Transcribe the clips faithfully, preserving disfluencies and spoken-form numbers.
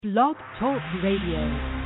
Blog Talk Radio.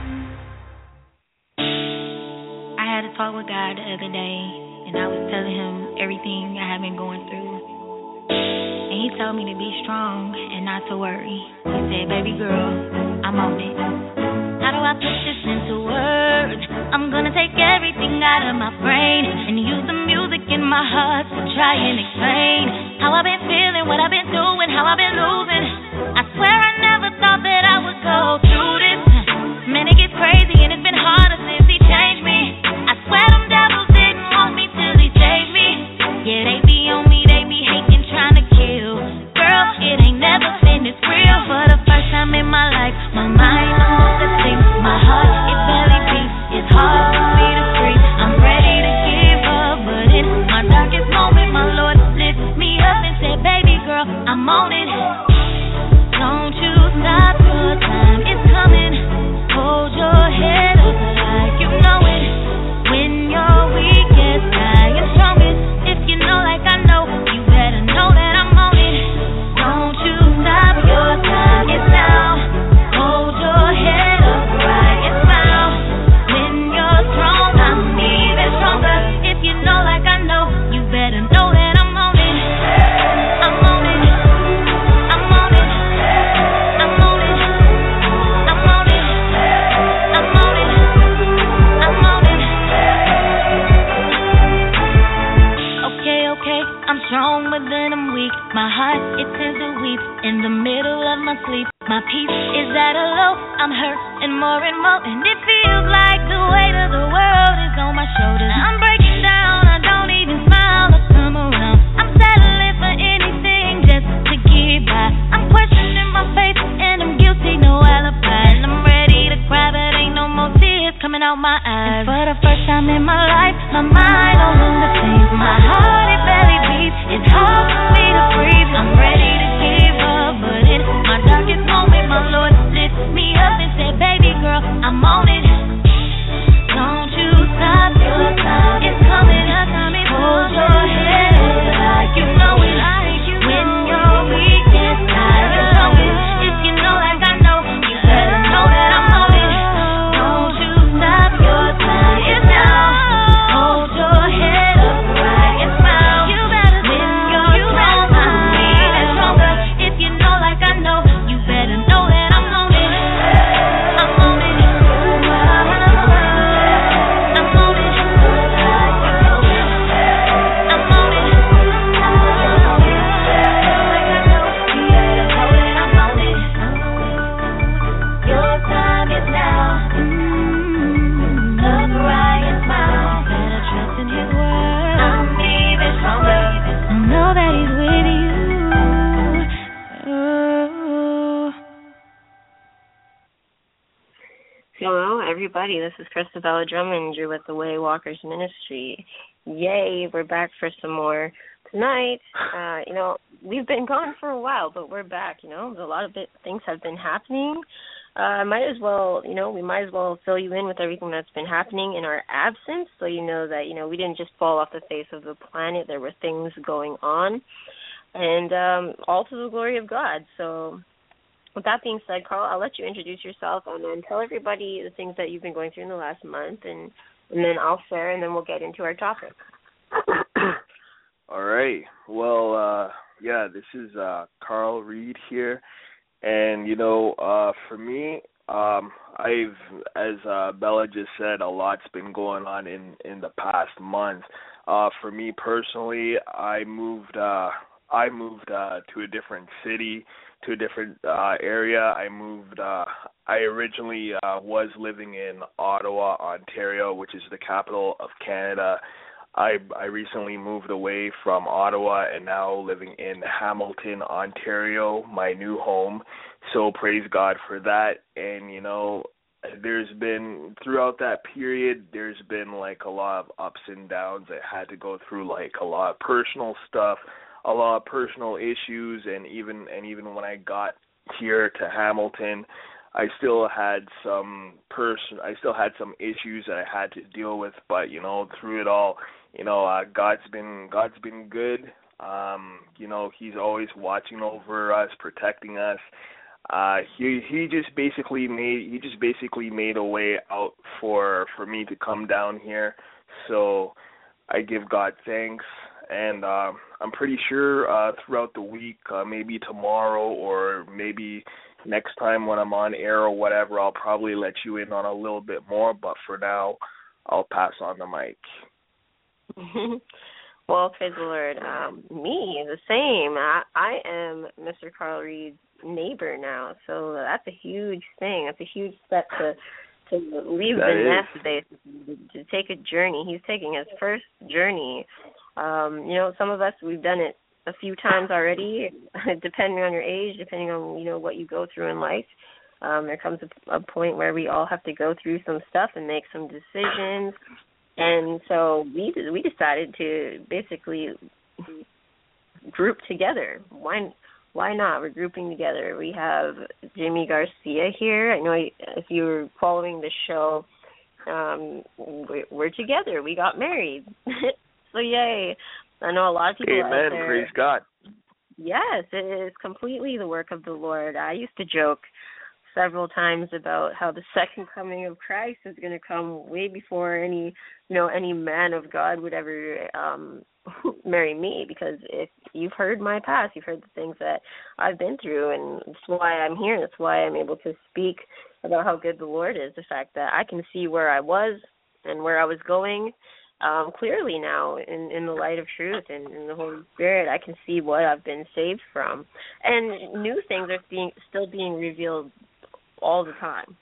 I had a talk with God the other day, and I was telling him everything I have been going through. And he told me to be strong and not to worry. He said, baby girl, I'm on it. How do I put this into words? I'm gonna take everything out of my brain and use the music in my heart to try and explain how I've been feeling, what I've been doing, how I've been losing. I swear I never thought that I would go through this. Man, it gets crazy and it's been harder since he changed me. I swear them devils didn't want me till he saved me. Yeah, they be on me, they be hating, trying to kill. Girl, it ain't never been this real. For the first time in my life, my mind knows the things. My heart, it barely beats. It's hard for me to breathe. I'm ready to give up, but in my darkest moment, my Lord lifts me up and said, baby girl, I'm on it. Don't you stop, your time is coming. Hold your head up like you know it. When you're weakest, I am strongest. If you know like I know, you better know that I'm on it. Don't you stop, your time is now. Hold your head up right and smile. When you're strong, I'm even stronger. If you know like I know, you better know that I'm on it. I'm on it. I'm on it. I'm on it. I'm on it. I'm on it. I'm on it. Okay, okay, I'm strong, but then I'm weak. My heart, it tends to weep in the middle of my sleep. My peace is at a low. I'm hurting more and more, and it feels like the weight of the world is on my shoulders. I'm breaking down. I don't even smile or come around. I'm settling for anything just to get by. I'm questioning my faith, and I'm guilty, no alibi. And I'm ready to cry, but ain't no more tears coming out my eyes. And for the first time in my life, my mind all on the things. My heart, it barely beats. It's hard for me to breathe. I'm ready to give up, but in my darkest moment, my Lord lifts me up and said, baby girl, I'm on it. Don't you stop, your time is coming. Hold your head up like you know it. When you're weak and tired, you're strongest. If you know like I know, you better know that I'm on it. Don't you stop, your time is now. Hold your head up right and smile. You better when you're strong, I'm even stronger. If you know like I know, you better know that I'm on it. I'm on it. I'm on it. I'm on it. I'm on it. You better know that I'm on it. Your time is now. Look right and smile. Better trust in His word. I'm even stronger. Know that He's with you. Ooh. Hello, everybody. This is Christabella Drummond. You're with the Way Walkers Ministry. Yay, we're back for some more tonight. Uh, you know, we've been gone for a while, but we're back. You know, a lot of bit, things have been happening. Uh, might as well, you know, we might as well fill you in with everything that's been happening in our absence, so you know that, you know, we didn't just fall off the face of the planet. There were things going on, and um, all to the glory of God. So with that being said, Carl, I'll let you introduce yourself and then tell everybody the things that you've been going through in the last month, and, and then I'll share, and then we'll get into our topic. All right. Well, uh, yeah, this is uh, Carl Reed here. And, you know, uh, for me, um, I've, as uh, Bella just said, a lot's been going on in, in the past month. Uh, for me personally, I moved uh, I moved uh, to a different city, to a different uh, area. I moved, uh, I originally uh, was living in Ottawa, Ontario, which is the capital of Canada. I I recently moved away from Ottawa and now living in Hamilton, Ontario, my new home. So praise God for that. And, you know, there's been, throughout that period, there's been like a lot of ups and downs. I had to go through like a lot of personal stuff, a lot of personal issues, and even and even when I got here to Hamilton, I still had some person I still had some issues that I had to deal with, but you know, through it all, you know, uh, God's been God's been good. Um, you know, He's always watching over us, protecting us. uh, he he just basically made he just basically made a way out for for me to come down here. So I give God thanks, and uh, I'm pretty sure uh, throughout the week, uh, maybe tomorrow or maybe next time when I'm on air or whatever, I'll probably let you in on a little bit more. But for now, I'll pass on the mic. Well, praise the Lord. Um, me, the same. I, I am Mister Carl Reed's neighbor now, so that's a huge thing. That's a huge step to to leave that the is. nest, basically, to take a journey. He's taking his first journey. Um, you know, some of us, we've done it a few times already, depending on your age, depending on, you know, what you go through in life. Um, there comes a, a point where we all have to go through some stuff and make some decisions. And so we we decided to basically group together. Why why not? We're grouping together. We have Jimmy Garcia here. I know if you were following the show, um, we're, we're together. We got married. So yay. I know a lot of people Amen. out there. Praise God. Yes, it is completely the work of the Lord. I used to joke several times about how the second coming of Christ is going to come way before any, you know, any man of God would ever um, marry me, because if you've heard my past, you've heard the things that I've been through, and that's why I'm here. That's why I'm able to speak about how good the Lord is, the fact that I can see where I was and where I was going um, clearly now in, in the light of truth and in the Holy Spirit. I can see what I've been saved from. And new things are being still being revealed all the time.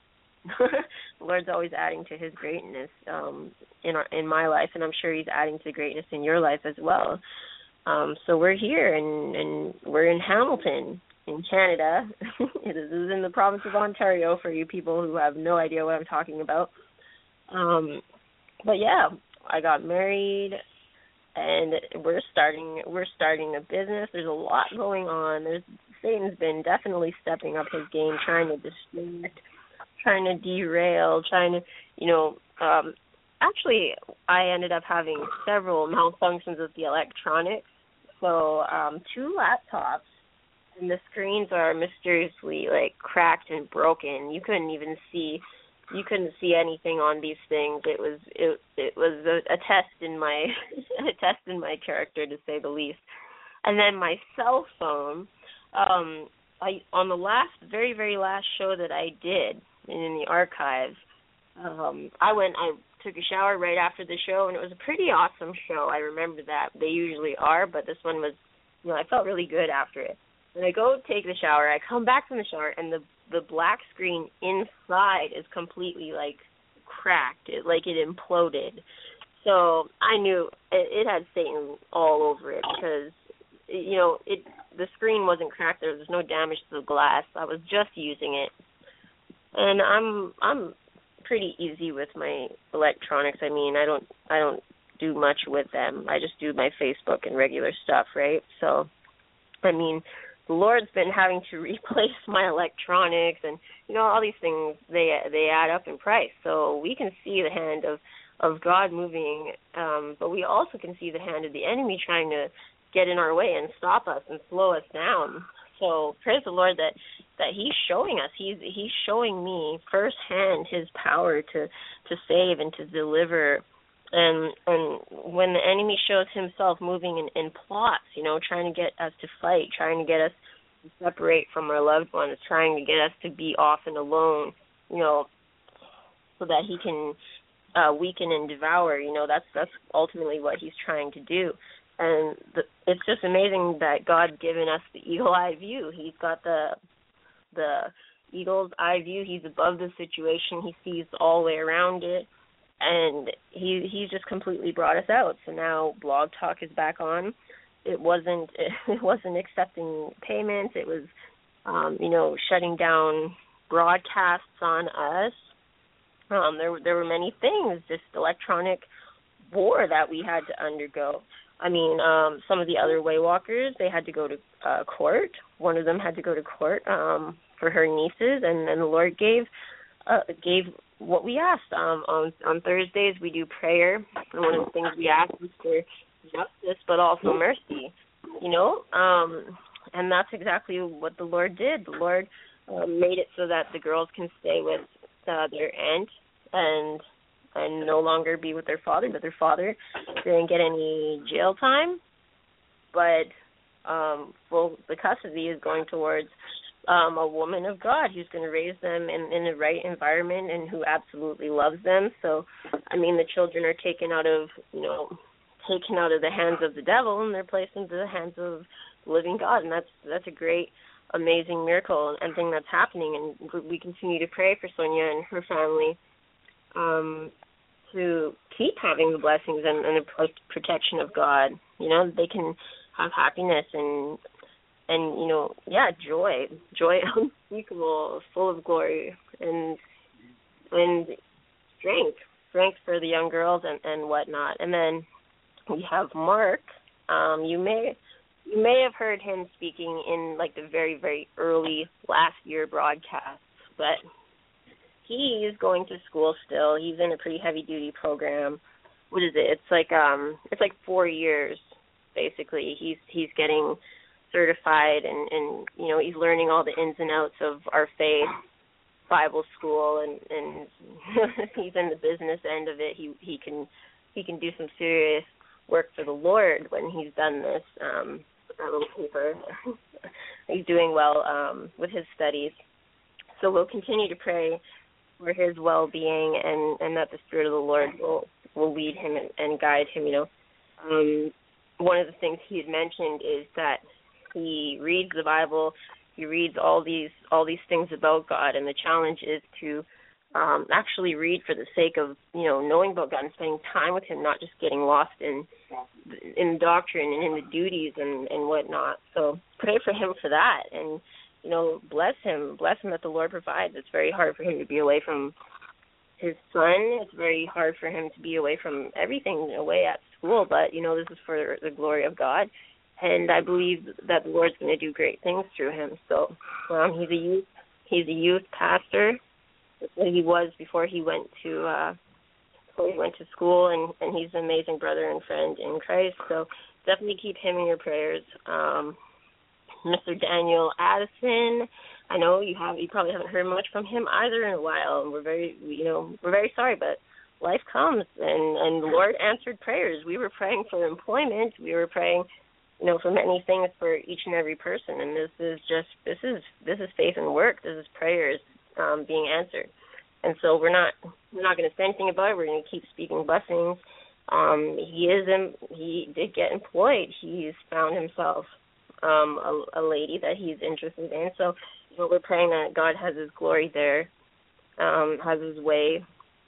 The Lord's always adding to his greatness um, in our, in my life, and I'm sure he's adding to greatness in your life as well. Um, so we're here, and, and we're in Hamilton, in Canada. This is in the province of Ontario for you people who have no idea what I'm talking about. Um, but yeah, I got married, and we're starting we're starting a business. There's a lot going on. There's Satan's been definitely stepping up his game, trying to distract, trying to derail, trying to, you know, um, actually, I ended up having several malfunctions with the electronics. So um, two laptops, and the screens are mysteriously, like, cracked and broken. You couldn't even see, you couldn't see anything on these things. It was it it was a, a test in my a test in my character, to say the least. And then my cell phone. Um, I on the last, very, very last show that I did in the archives, um, I went, I took a shower right after the show, and it was a pretty awesome show. I remember that. They usually are, but this one was, you know, I felt really good after it. And I go take the shower, I come back from the shower, and the the black screen inside is completely, like, cracked. It, like, it imploded. So I knew it, it had Satan all over it, because you know, it the screen wasn't cracked. There was no damage to the glass. I was just using it, and I'm I'm pretty easy with my electronics. I mean, I don't I don't do much with them. I just do my Facebook and regular stuff, right? So, I mean, the Lord's been having to replace my electronics, and you know, all these things, they they add up in price. So we can see the hand of of God moving, um, but we also can see the hand of the enemy trying to get in our way and stop us and slow us down. So praise the Lord that, that he's showing us. He's he's showing me firsthand his power to, to save and to deliver. And and when the enemy shows himself moving in, in plots, you know, trying to get us to fight, trying to get us to separate from our loved ones, trying to get us to be off and alone, you know, so that he can uh, weaken and devour, you know, that's that's ultimately what he's trying to do. And the, it's just amazing that God's given us the eagle eye view. He's got the the eagle's eye view. He's above the situation. He sees all the way around it, and he he's just completely brought us out. So now Blog Talk is back on. It wasn't it wasn't accepting payments. It was um, you know shutting down broadcasts on us. Um, there there were many things, just electronic war that we had to undergo. I mean, um, some of the other Waywalkers, they had to go to uh, court. One of them had to go to court um, for her nieces, and then the Lord gave uh, gave what we asked. Um, on on Thursdays, we do prayer, and one of the things we ask is for justice, but also mercy. You know, um, and that's exactly what the Lord did. The Lord um, made it so that the girls can stay with uh, their aunt and and no longer be with their father, but their father didn't get any jail time, but um, full the custody is going towards um, a woman of God who's going to raise them in, in the right environment and who absolutely loves them. So, I mean, the children are taken out of, you know, taken out of the hands of the devil and they're placed into the hands of the living God, and that's that's a great, amazing miracle and thing that's happening, and we continue to pray for Sonia and her family um, to keep having the blessings and, and the protection of God. You know, they can have happiness and, and you know, yeah, joy, joy unspeakable, full of glory, and and strength, strength for the young girls and, and whatnot. And then we have Mark. Um, you may you may have heard him speaking in like the very, very early last year broadcasts, but he is going to school still. He's in a pretty heavy duty program. What is it? It's like um it's like four years basically. He's he's getting certified and, and you know, he's learning all the ins and outs of our faith, Bible school, and, and he's in the business end of it. He he can he can do some serious work for the Lord when he's done this. Um, that little paper. He's doing well um, with his studies. So we'll continue to pray for his well-being and, and that the Spirit of the Lord will, will lead him and, and guide him, you know. Um, one of the things he had mentioned is that he reads the Bible, he reads all these all these things about God, and the challenge is to um, actually read for the sake of, you know, knowing about God and spending time with him, not just getting lost in in doctrine and in the duties and, and whatnot. So pray for him for that, and, you know, bless him, bless him that the Lord provides. It's very hard for him to be away from his son. It's very hard for him to be away from everything, away at school, but, you know, this is for the glory of God, and I believe that the Lord's going to do great things through him. So um, he's a youth, he's a youth pastor. That's what he was before he went to uh, before he went to school, and, and he's an amazing brother and friend in Christ. So definitely keep him in your prayers. Um, Mister Daniel Addison, I know you have you probably haven't heard much from him either in a while, and we're very you know we're very sorry, but life comes, and, and the Lord answered prayers. We were praying for employment. We were praying, you know, for many things for each and every person, and this is just this is this is faith and work. This is prayers um, being answered, and so we're not we're not going to say anything about it. We're going to keep speaking blessings. Um, he is in, he did get employed. He's found himself um, a, a lady that he's interested in. So, you know, we're praying that God has His glory there, um, has His way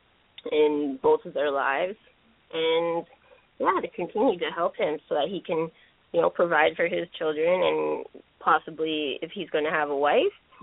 in both of their lives, and yeah, to continue to help him so that he can, you know, provide for his children, and possibly if he's going to have a wife,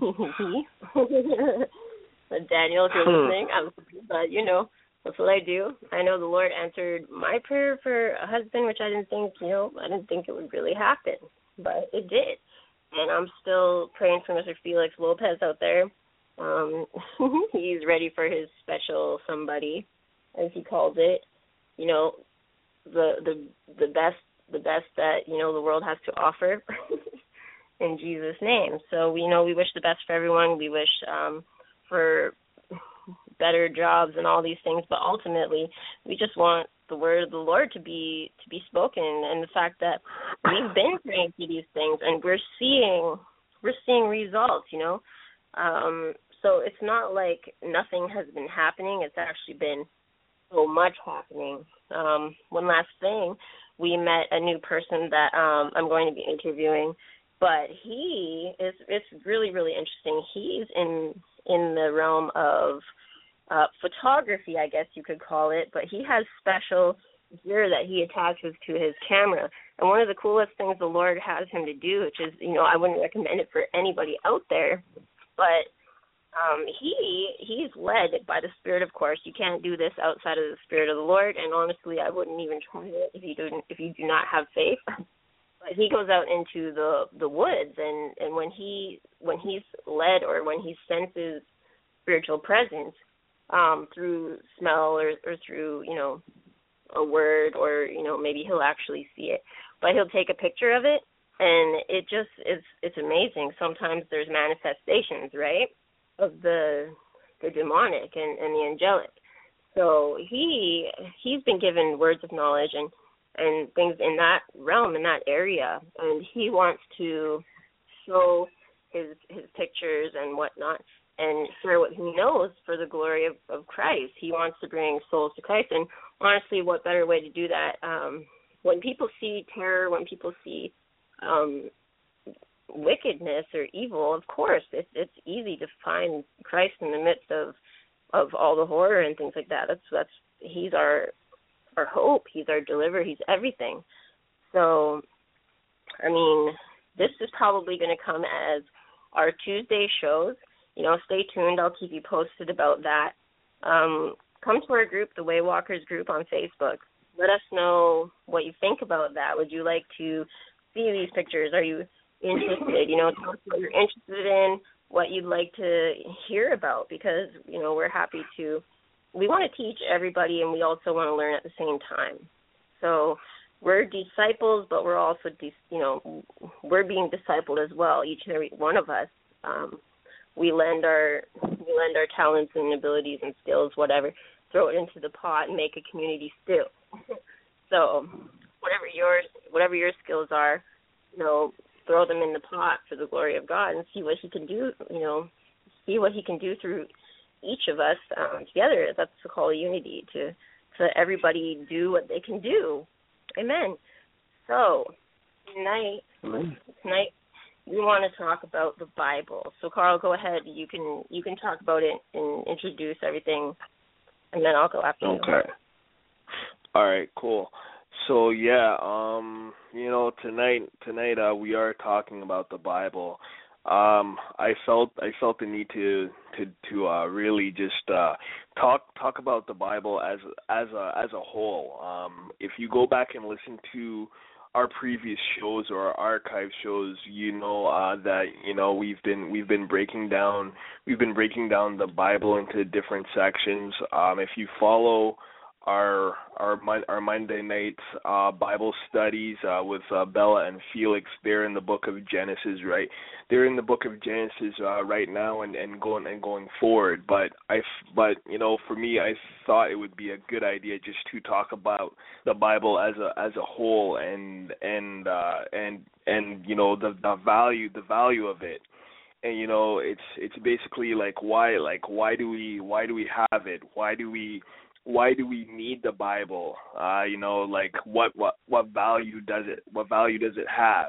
Daniel, if you're listening, I'm, but you know, that's what I do. I know the Lord answered my prayer for a husband, which I didn't think, you know, I didn't think it would really happen, but it did. And I'm still praying for Mister Felix Lopez out there. Um, he's ready for his special somebody, as he calls it. You know, the the the best the best that, you know, the world has to offer in Jesus' name. So we know we wish the best for everyone. We wish um, for better jobs and all these things, but ultimately we just want the word of the Lord to be to be spoken, and the fact that we've been praying for these things and we're seeing we're seeing results, you know. Um, so it's not like nothing has been happening. It's actually been so much happening. Um, one last thing, we met a new person that um, I'm going to be interviewing, but he is it's really, really interesting. He's in in the realm of uh, photography, I guess you could call it, but he has special gear that he attaches to his camera. And one of the coolest things the Lord has him to do, which is, you know, I wouldn't recommend it for anybody out there, but um, he he's led by the Spirit, of course. You can't do this outside of the Spirit of the Lord, and honestly, I wouldn't even try it if you don't if you do not have faith. But he goes out into the the woods, and, and when he when he's led or when he senses spiritual presence um, through smell or, or through, you know, a word, or, you know, maybe he'll actually see it, but he'll take a picture of it and it just is it's amazing. Sometimes there's manifestations, right, of the the demonic and, and the angelic. So he he's been given words of knowledge and and things in that realm, in that area, and he wants to show his his pictures and whatnot and share what he knows for the glory of, of Christ. He wants to bring souls to Christ, and honestly, what better way to do that? Um, when people see terror, when people see um, wickedness or evil, of course, it's it's easy to find Christ in the midst of of all the horror and things like that. That's that's he's our our hope. He's our deliverer. He's everything. So, I mean, this is probably going to come as our Tuesday shows. You know, stay tuned. I'll keep you posted about that. Um, come to our group, the Waywalkers group on Facebook. Let us know what you think about that. Would you like to see these pictures? Are you interested? You know, tell us what you're interested in, what you'd like to hear about, because, you know, we're happy to, we want to teach everybody, and we also want to learn at the same time. So we're disciples, but we're also, you know, we're being discipled as well, each and every one of us. Um, we lend our we lend our talents and abilities and skills, whatever, throw it into the pot and make a community stew. So whatever your whatever your skills are, you know, throw them in the pot for the glory of God and see what He can do. You know, see what He can do through each of us um, together. That's the call of unity, to to everybody do what they can do. Amen. So tonight, Amen. tonight we want to talk about the Bible. So Carl, go ahead. You can you can talk about it and introduce everything, and then I'll go after you. Okay. All right. Cool. So yeah, um, you know, tonight tonight uh, we are talking about the Bible. Um, I felt I felt the need to to to uh, really just uh, talk talk about the Bible as as a as a whole. Um, if you go back and listen to our previous shows or our archive shows, you know uh, that you know we've been we've been breaking down we've been breaking down the Bible into different sections. Um, if you follow our our our Monday night uh, Bible studies uh, with uh, Bella and Felix, they're in the book of Genesis, right? They're in the book of Genesis uh, right now and, and going and going forward. But I but you know for me, I thought it would be a good idea just to talk about the Bible as a as a whole and and uh, and and you know the, the value the value of it. And you know it's it's basically like why like why do we why do we have it? Why do we Why do we need the Bible? Uh, you know, like what, what what value does it what value does it have?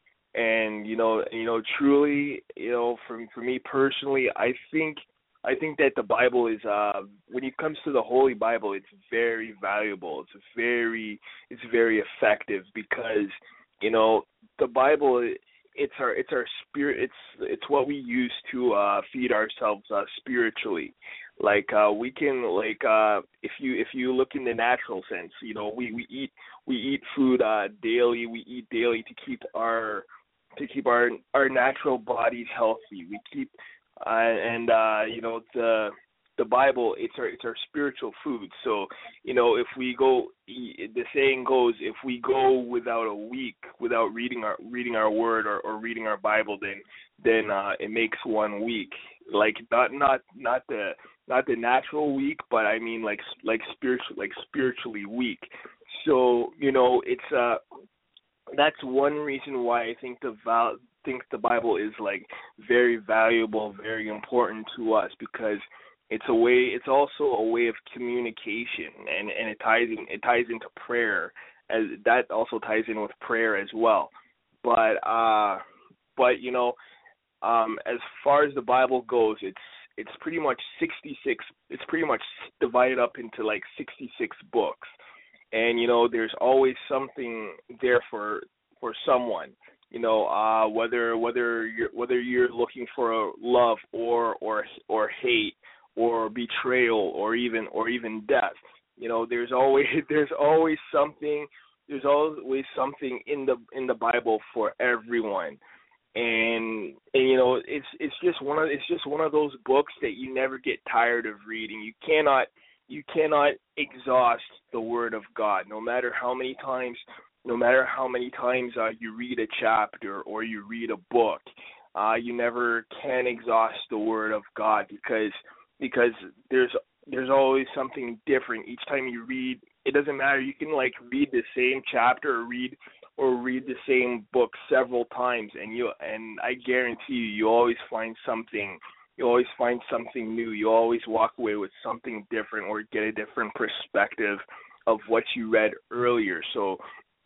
And you know, you know, truly, you know, for for me personally, I think I think that the Bible is uh, when it comes to the Holy Bible, it's very valuable. It's very it's very effective because you know the Bible. It's our it's our spirit. It's it's what we use to uh, feed ourselves uh, spiritually. Like uh, we can like uh, if you if you look in the natural sense, you know we, we eat we eat food uh, daily. We eat daily to keep our to keep our our natural bodies healthy. We keep uh, and uh, you know the the Bible. It's our it's our spiritual food. So you know if we go, the saying goes, if we go without a week without reading our reading our word or, or reading our Bible, then then uh, it makes one week. Like not not not the not the natural week, but I mean like like spiritual like spiritually weak. So you know it's uh that's one reason why I think the val- think the Bible is like very valuable, very important to us, because it's a way it's also a way of communication, and, and it ties in it ties into prayer, as that also ties in with prayer as well. But uh but you know um as far as the Bible goes, it's it's pretty much sixty-six it's pretty much divided up into like sixty-six books. And you know there's always something there for for someone, you know uh whether whether you're whether you're looking for a love or or or hate or betrayal or even or even death. You know there's always there's always something there's always something in the in the Bible for everyone. And, and you know it's it's just one of it's just one of those books that you never get tired of reading. You cannot you cannot exhaust the Word of God, no matter how many times no matter how many times uh, you read a chapter or you read a book, uh, you never can exhaust the Word of God because because there's there's always something different each time you read. It doesn't matter. You can like read the same chapter or read or read the same book several times, and you and I guarantee you, you always find something. You always find something new. You always walk away with something different or get a different perspective of what you read earlier. So,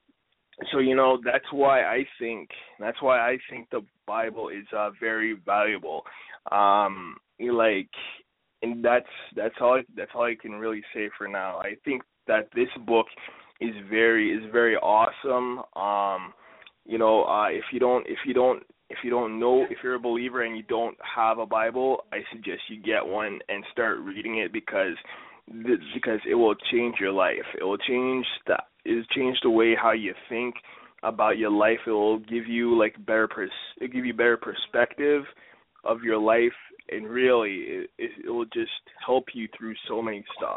so you know that's why I think that's why I think the Bible is uh, very valuable. Um, like, and that's that's all I, that's all I can really say for now. I think that this book is very is very awesome. Um, you know, uh, if you don't if you don't if you don't know if you're a believer and you don't have a Bible, I suggest you get one and start reading it because because it will change your life. It will change the it will change the way how you think about your life. It will give you like better pers- it give you better perspective of your life, and really it, it, it will just help you through so many stuff.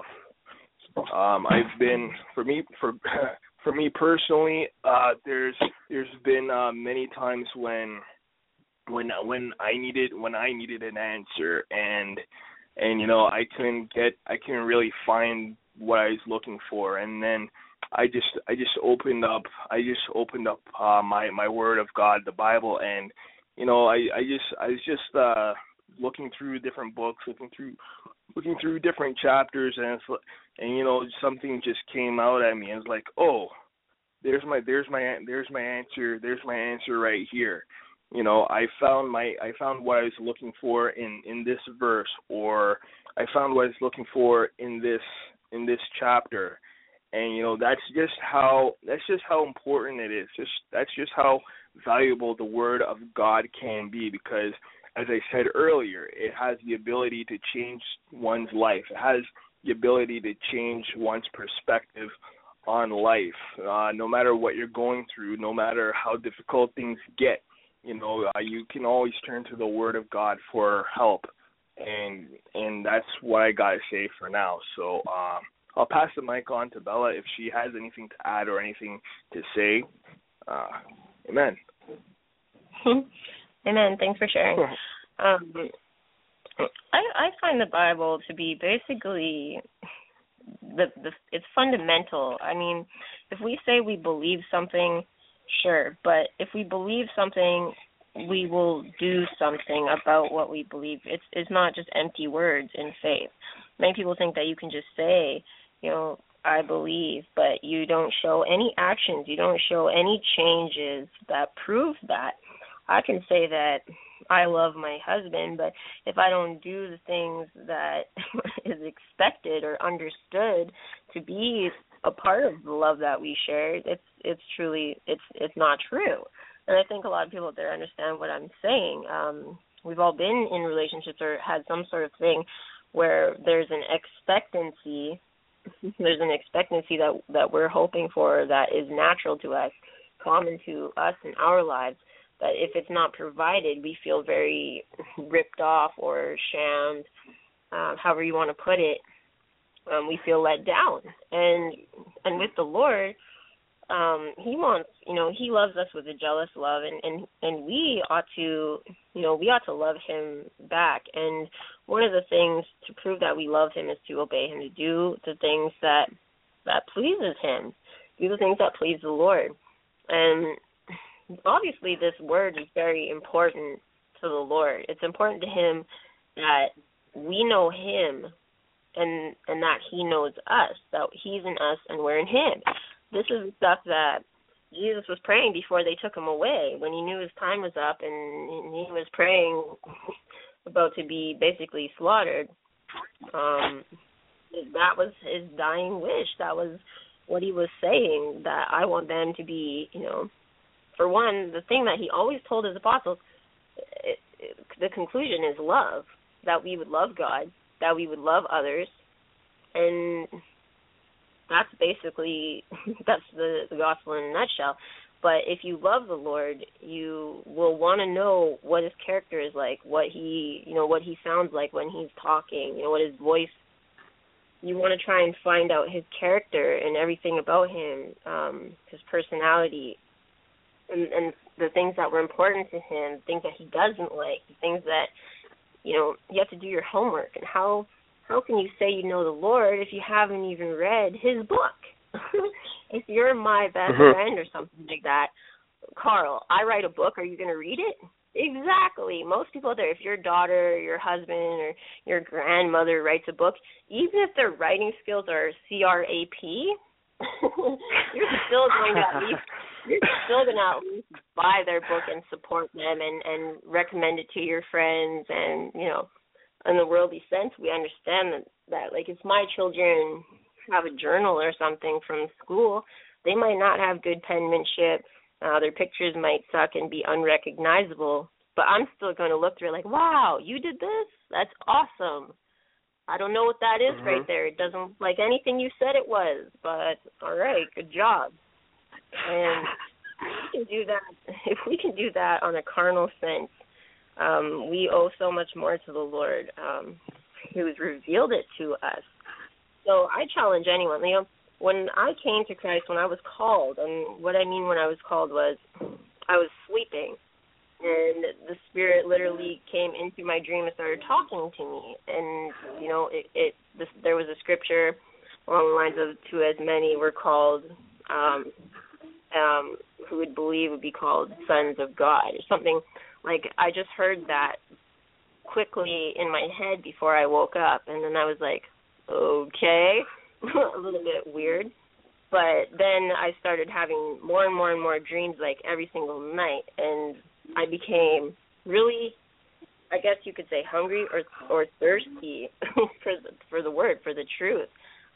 Um, I've been for me for for me personally. Uh, there's there's been uh, many times when when when I needed when I needed an answer, and and you know I couldn't get I couldn't really find what I was looking for, and then I just I just opened up I just opened up uh, my my Word of God, the Bible, and you know I I just I was just uh, looking through different books, looking through looking through different chapters, and it's, and you know something just came out at me, and it's like, oh, there's my there's my there's my answer there's my answer right here. You know, I found my I found what I was looking for in, in this verse, or I found what I was looking for in this in this chapter. And you know, that's just how that's just how important it is. Just that's just how valuable the Word of God can be, because as I said earlier, it has the ability to change one's life. It has the ability to change one's perspective on life. Uh, no matter what you're going through, no matter how difficult things get, you know, uh, you can always turn to the Word of God for help, and and that's what I gotta say for now. So um, I'll pass the mic on to Bella if she has anything to add or anything to say. Uh, amen. Amen. Thanks for sharing. Um, I I find the Bible to be basically the the it's fundamental. I mean, if we say we believe something, sure, but if we believe something, we will do something about what we believe. It's it's not just empty words in faith. Many people think that you can just say, you know, I believe, but you don't show any actions. You don't show any changes that prove that. I can say that I love my husband, but if I don't do the things that is expected or understood to be a part of the love that we share, it's it's truly it's it's not true. And I think a lot of people out there understand what I'm saying. Um, we've all been in relationships or had some sort of thing where there's an expectancy, there's an expectancy that that we're hoping for that is natural to us, common to us in our lives. That if it's not provided, we feel very ripped off or shamed, uh, however you want to put it. Um, we feel let down. And and with the Lord, um, He wants, you know, He loves us with a jealous love, and, and, and we ought to, you know, we ought to love Him back. And one of the things to prove that we love Him is to obey Him, to do the things that that pleases Him, do the things that please the Lord. And obviously, this word is very important to the Lord. It's important to Him that we know Him and and that He knows us, that He's in us and we're in Him. This is stuff that Jesus was praying before they took Him away, when He knew His time was up and He was praying about to be basically slaughtered. Um, that was His dying wish. That was what He was saying, that I want them to be, you know, for one, the thing that He always told His apostles, it, it, the conclusion is love, that we would love God, that we would love others, and that's basically, that's the, the gospel in a nutshell. But if you love the Lord, you will want to know what His character is like, what He, you know, what He sounds like when He's talking, you know, what His voice you want to try and find out his character and everything about him, um, his personality, and, and the things that were important to him, things that he doesn't like, the things that, you know, you have to do your homework. And how how can you say you know the Lord if you haven't even read his book? If you're my best mm-hmm. friend or something like that, Carl, I write a book, are you going to read it? Exactly. Most people out there, if your daughter, your husband, or your grandmother writes a book, even if their writing skills are C R A P, you're still going to at least you're still going to at least buy their book and support them and, and recommend it to your friends. And, you know, in the worldly sense, we understand that, that, like, if my children have a journal or something from school, they might not have good penmanship. Uh, their pictures might suck and be unrecognizable, but I'm still going to look through it like, wow, you did this? That's awesome. I don't know what that is mm-hmm. right there. It doesn't look like anything you said it was, but all right, good job. And if we can do that, if we can do that on a carnal sense, um, we owe so much more to the Lord, um, who's revealed it to us. So I challenge anyone, you know, when I came to Christ, when I was called, and what I mean when I was called was I was sleeping, and the Spirit literally came into my dream and started talking to me. And, you know, it, it this, there was a scripture along the lines of, to as many were called, um, um, who would believe would be called sons of God, or something. Like, I just heard that quickly in my head before I woke up, and then I was like, okay. A little bit weird, but then I started having more and more and more dreams, like every single night, and I became really, I guess you could say, hungry or or thirsty for the, for the word, for the truth.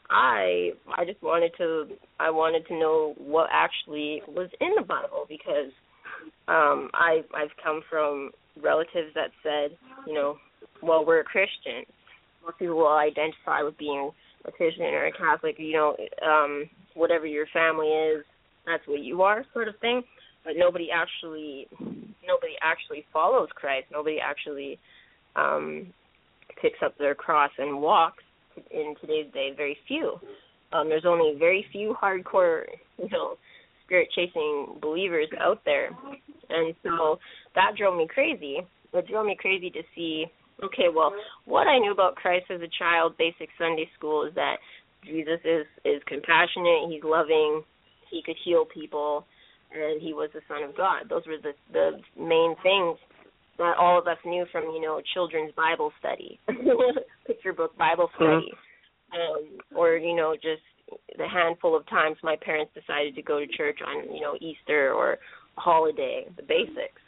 I I just wanted to I wanted to know what actually was in the Bible, because um, I I've come from relatives that said, you know, well, we're a Christian. Most people will identify with being a Christian or a Catholic, you know, um, whatever your family is, that's what you are, sort of thing. But nobody actually, nobody actually follows Christ. Nobody actually um, picks up their cross and walks. In today's day, very few. Um, there's only very few hardcore, you know, spirit-chasing believers out there, and so that drove me crazy. It drove me crazy to see. Okay, well, what I knew about Christ as a child, basic Sunday school, is that Jesus is, is compassionate, he's loving, he could heal people, and he was the Son of God. Those were the, the main things that all of us knew from, you know, children's Bible study, picture book Bible study, um, or, you know, just the handful of times my parents decided to go to church on, you know, Easter or a holiday, the basics.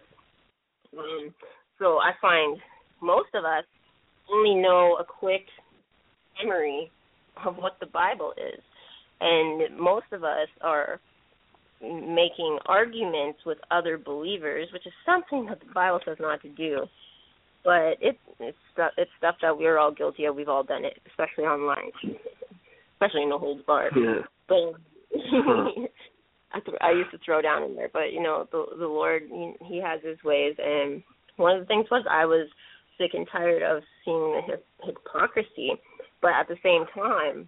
Um, so I find most of us only know a quick summary of what the Bible is. And most of us are making arguments with other believers, which is something that the Bible says not to do. But it, it's, stuff, it's stuff that we're all guilty of. We've all done it, especially online, especially in the holds barred. Yeah. But huh. I, th- I used to throw down in there. But, you know, the, the Lord, he, he has his ways. And one of the things was I was sick and tired of seeing the hip- hypocrisy, but at the same time,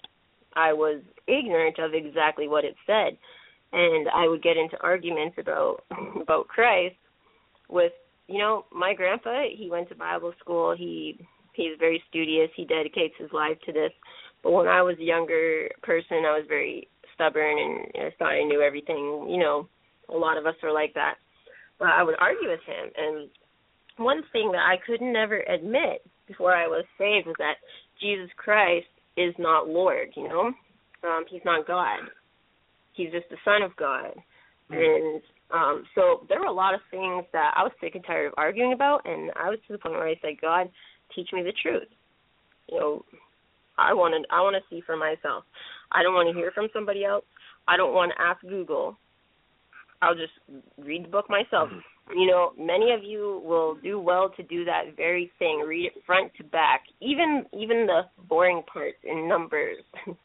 I was ignorant of exactly what it said, and I would get into arguments about about Christ with, you know, my grandpa. He went to Bible school. He he's very studious. He dedicates his life to this. But when I was a younger person, I was very stubborn and I thought I knew everything. You know, a lot of us are like that. But I would argue with him, and one thing that I could never admit before I was saved was that Jesus Christ is not Lord, you know. Um, he's not God. He's just the Son of God. And um, so there were a lot of things that I was sick and tired of arguing about, and I was to the point where I said, God, teach me the truth. You know, I want to I want to see for myself. I don't want to hear from somebody else. I don't want to ask Google. I'll just read the book myself. You know, many of you will do well to do that very thing, read it front to back, even even the boring parts in Numbers,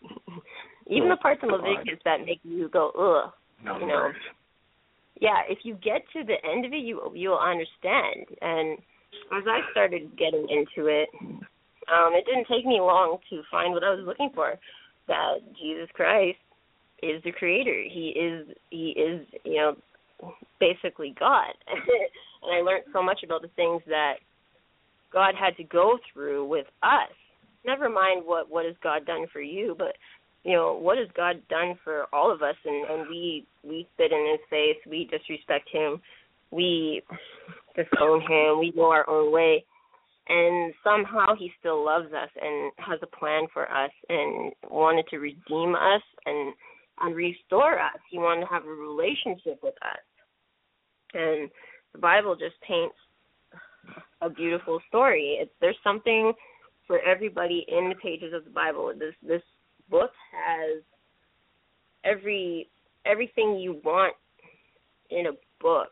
even the parts in Leviticus that make you go, ugh, Numbers. You know. Yeah, if you get to the end of it, you, you'll understand. And as I started getting into it, Um, it didn't take me long to find what I was looking for, that Jesus Christ is the creator. He is, he is, you know, basically God. And I learned so much about the things that God had to go through with us. Never mind what, what has God done for you, but, you know, what has God done for all of us? And, and we, we spit in his face, we disrespect him, we disown him, we go our own way. And somehow he still loves us and has a plan for us and wanted to redeem us and, and restore us. He wanted to have a relationship with us. And the Bible just paints a beautiful story. It's, there's something for everybody in the pages of the Bible. This this book has every everything you want in a book.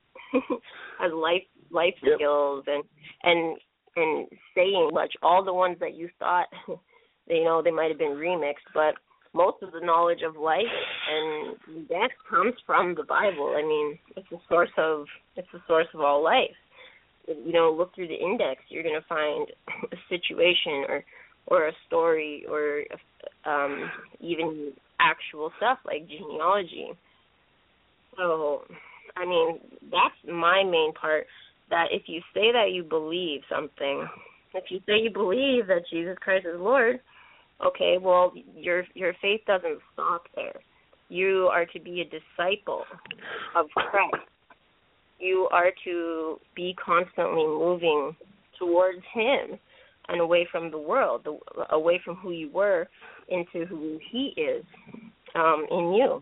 Has life life yep. skills and and and saying much. All the ones that you thought, you know, they might have been remixed, but most of the knowledge of life and that comes from the Bible. I mean, it's the source of it's the source of all life. You know, look through the index, you're going to find a situation or or a story or um, even actual stuff like genealogy. So, I mean, that's my main part, that if you say that you believe something, if you say you believe that Jesus Christ is Lord, okay, well, your your faith doesn't stop there. You are to be a disciple of Christ. You are to be constantly moving towards him and away from the world, away from who you were into who he is um, in you.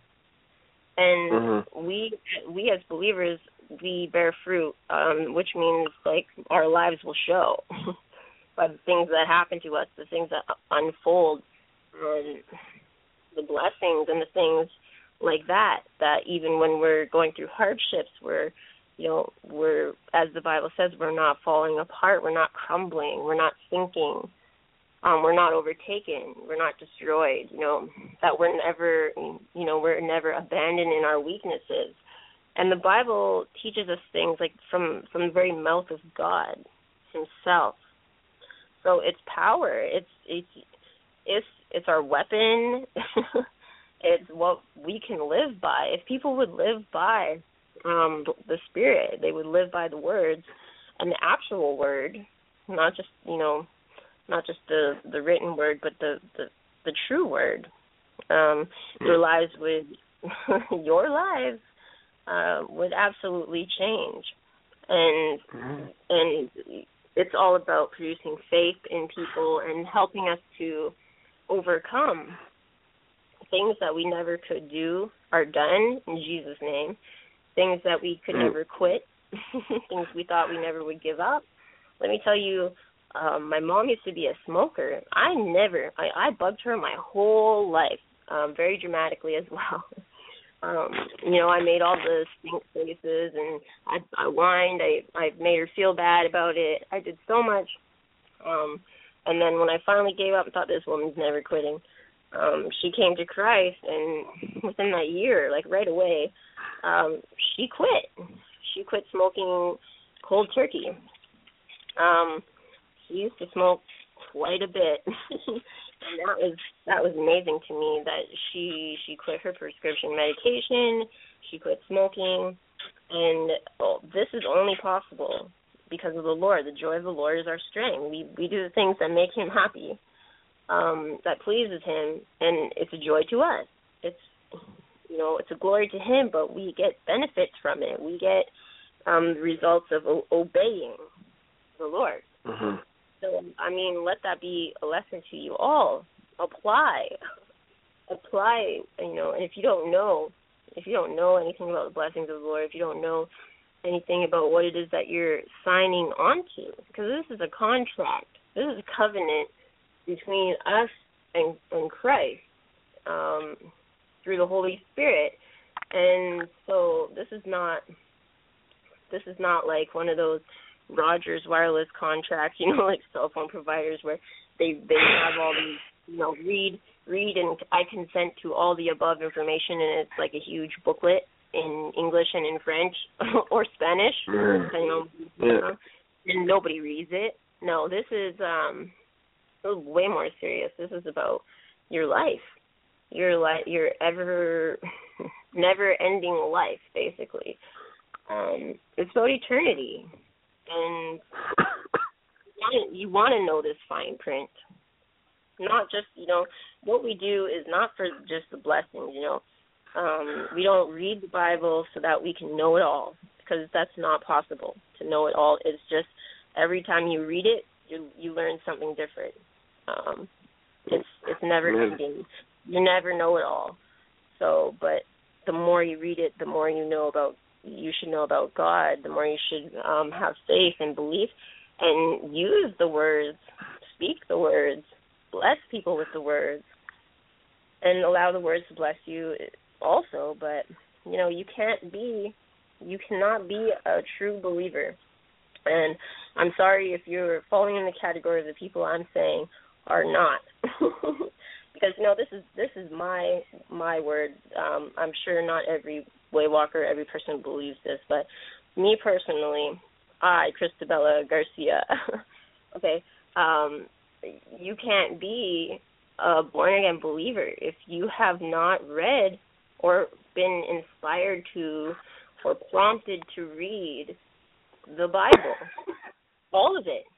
And mm-hmm. we we as believers, we bear fruit, um, which means like our lives will show by the things that happen to us, the things that unfold, um, the blessings and the things like that, that even when we're going through hardships, we're, you know, we're, as the Bible says, we're not falling apart, we're not crumbling, we're not sinking, um, we're not overtaken, we're not destroyed, you know, that we're never, you know, we're never abandoned in our weaknesses. And the Bible teaches us things like from, from the very mouth of God himself. So it's power, it's, it's, it's, it's our weapon. It's what we can live by. If people would live by um, the Spirit, they would live by the words and the actual word, not just, you know, not just the, the written word, but the, the, the true word. Um, your lives would, your lives uh, would absolutely change. And and it's all about producing faith in people and helping us to overcome. Things that we never could do are done in Jesus' name. Things that we could mm. never quit. Things we thought we never would give up. Let me tell you, um, my mom used to be a smoker. I never, I, I bugged her my whole life, um, very dramatically as well. Um, you know, I made all the stink faces and I, I whined. I, I made her feel bad about it. I did so much. Um, and then when I finally gave up and thought this woman's never quitting, Um, she came to Christ, and within that year, like right away, um, she quit. She quit smoking cold turkey. Um, she used to smoke quite a bit, and that was that was amazing to me. That she she quit her prescription medication, she quit smoking, and oh, this is only possible because of the Lord. The joy of the Lord is our strength. We we do the things that make him happy. Um, that pleases him, and it's a joy to us. It's, you know, it's a glory to him, but we get benefits from it. We get um, the results of o- obeying the Lord. Mm-hmm. So, I mean, let that be a lesson to you all. Apply. Apply, you know, and if you don't know, if you don't know anything about the blessings of the Lord, if you don't know anything about what it is that you're signing on to, because this is a contract, this is a covenant between us and, and Christ um, through the Holy Spirit, and so this is not this is not like one of those Rogers wireless contracts, you know, like cell phone providers where they they have all these, you know, read read and I consent to all the above information, and it's like a huge booklet in English and in French or Spanish, mm. you know, yeah. you know, and nobody reads it. no, this is um way more serious. This is about your life, your life, your ever never-ending life, basically. Um, it's about eternity, and you want to know this fine print. Not just, you know, what we do is not for just the blessings, you know. Um, we don't read the Bible so that we can know it all, because that's not possible to know it all. It's just every time you read it, you you learn something different. Um, it's it's never ending. You never know it all. So, but the more you read it, the more you know about. You should know about God. The more you should um, have faith and belief, and use the words, speak the words, bless people with the words, and allow the words to bless you also. But you know, you can't be, you cannot be a true believer. And I'm sorry if you're falling in the category of the people I'm saying are not, because you know this is this is my my word. Um, I'm sure not every Waywalker, every person believes this, but me personally, I, Christabella Garcia, okay, um, you can't be a born-again believer if you have not read or been inspired to or prompted to read the Bible, all of it.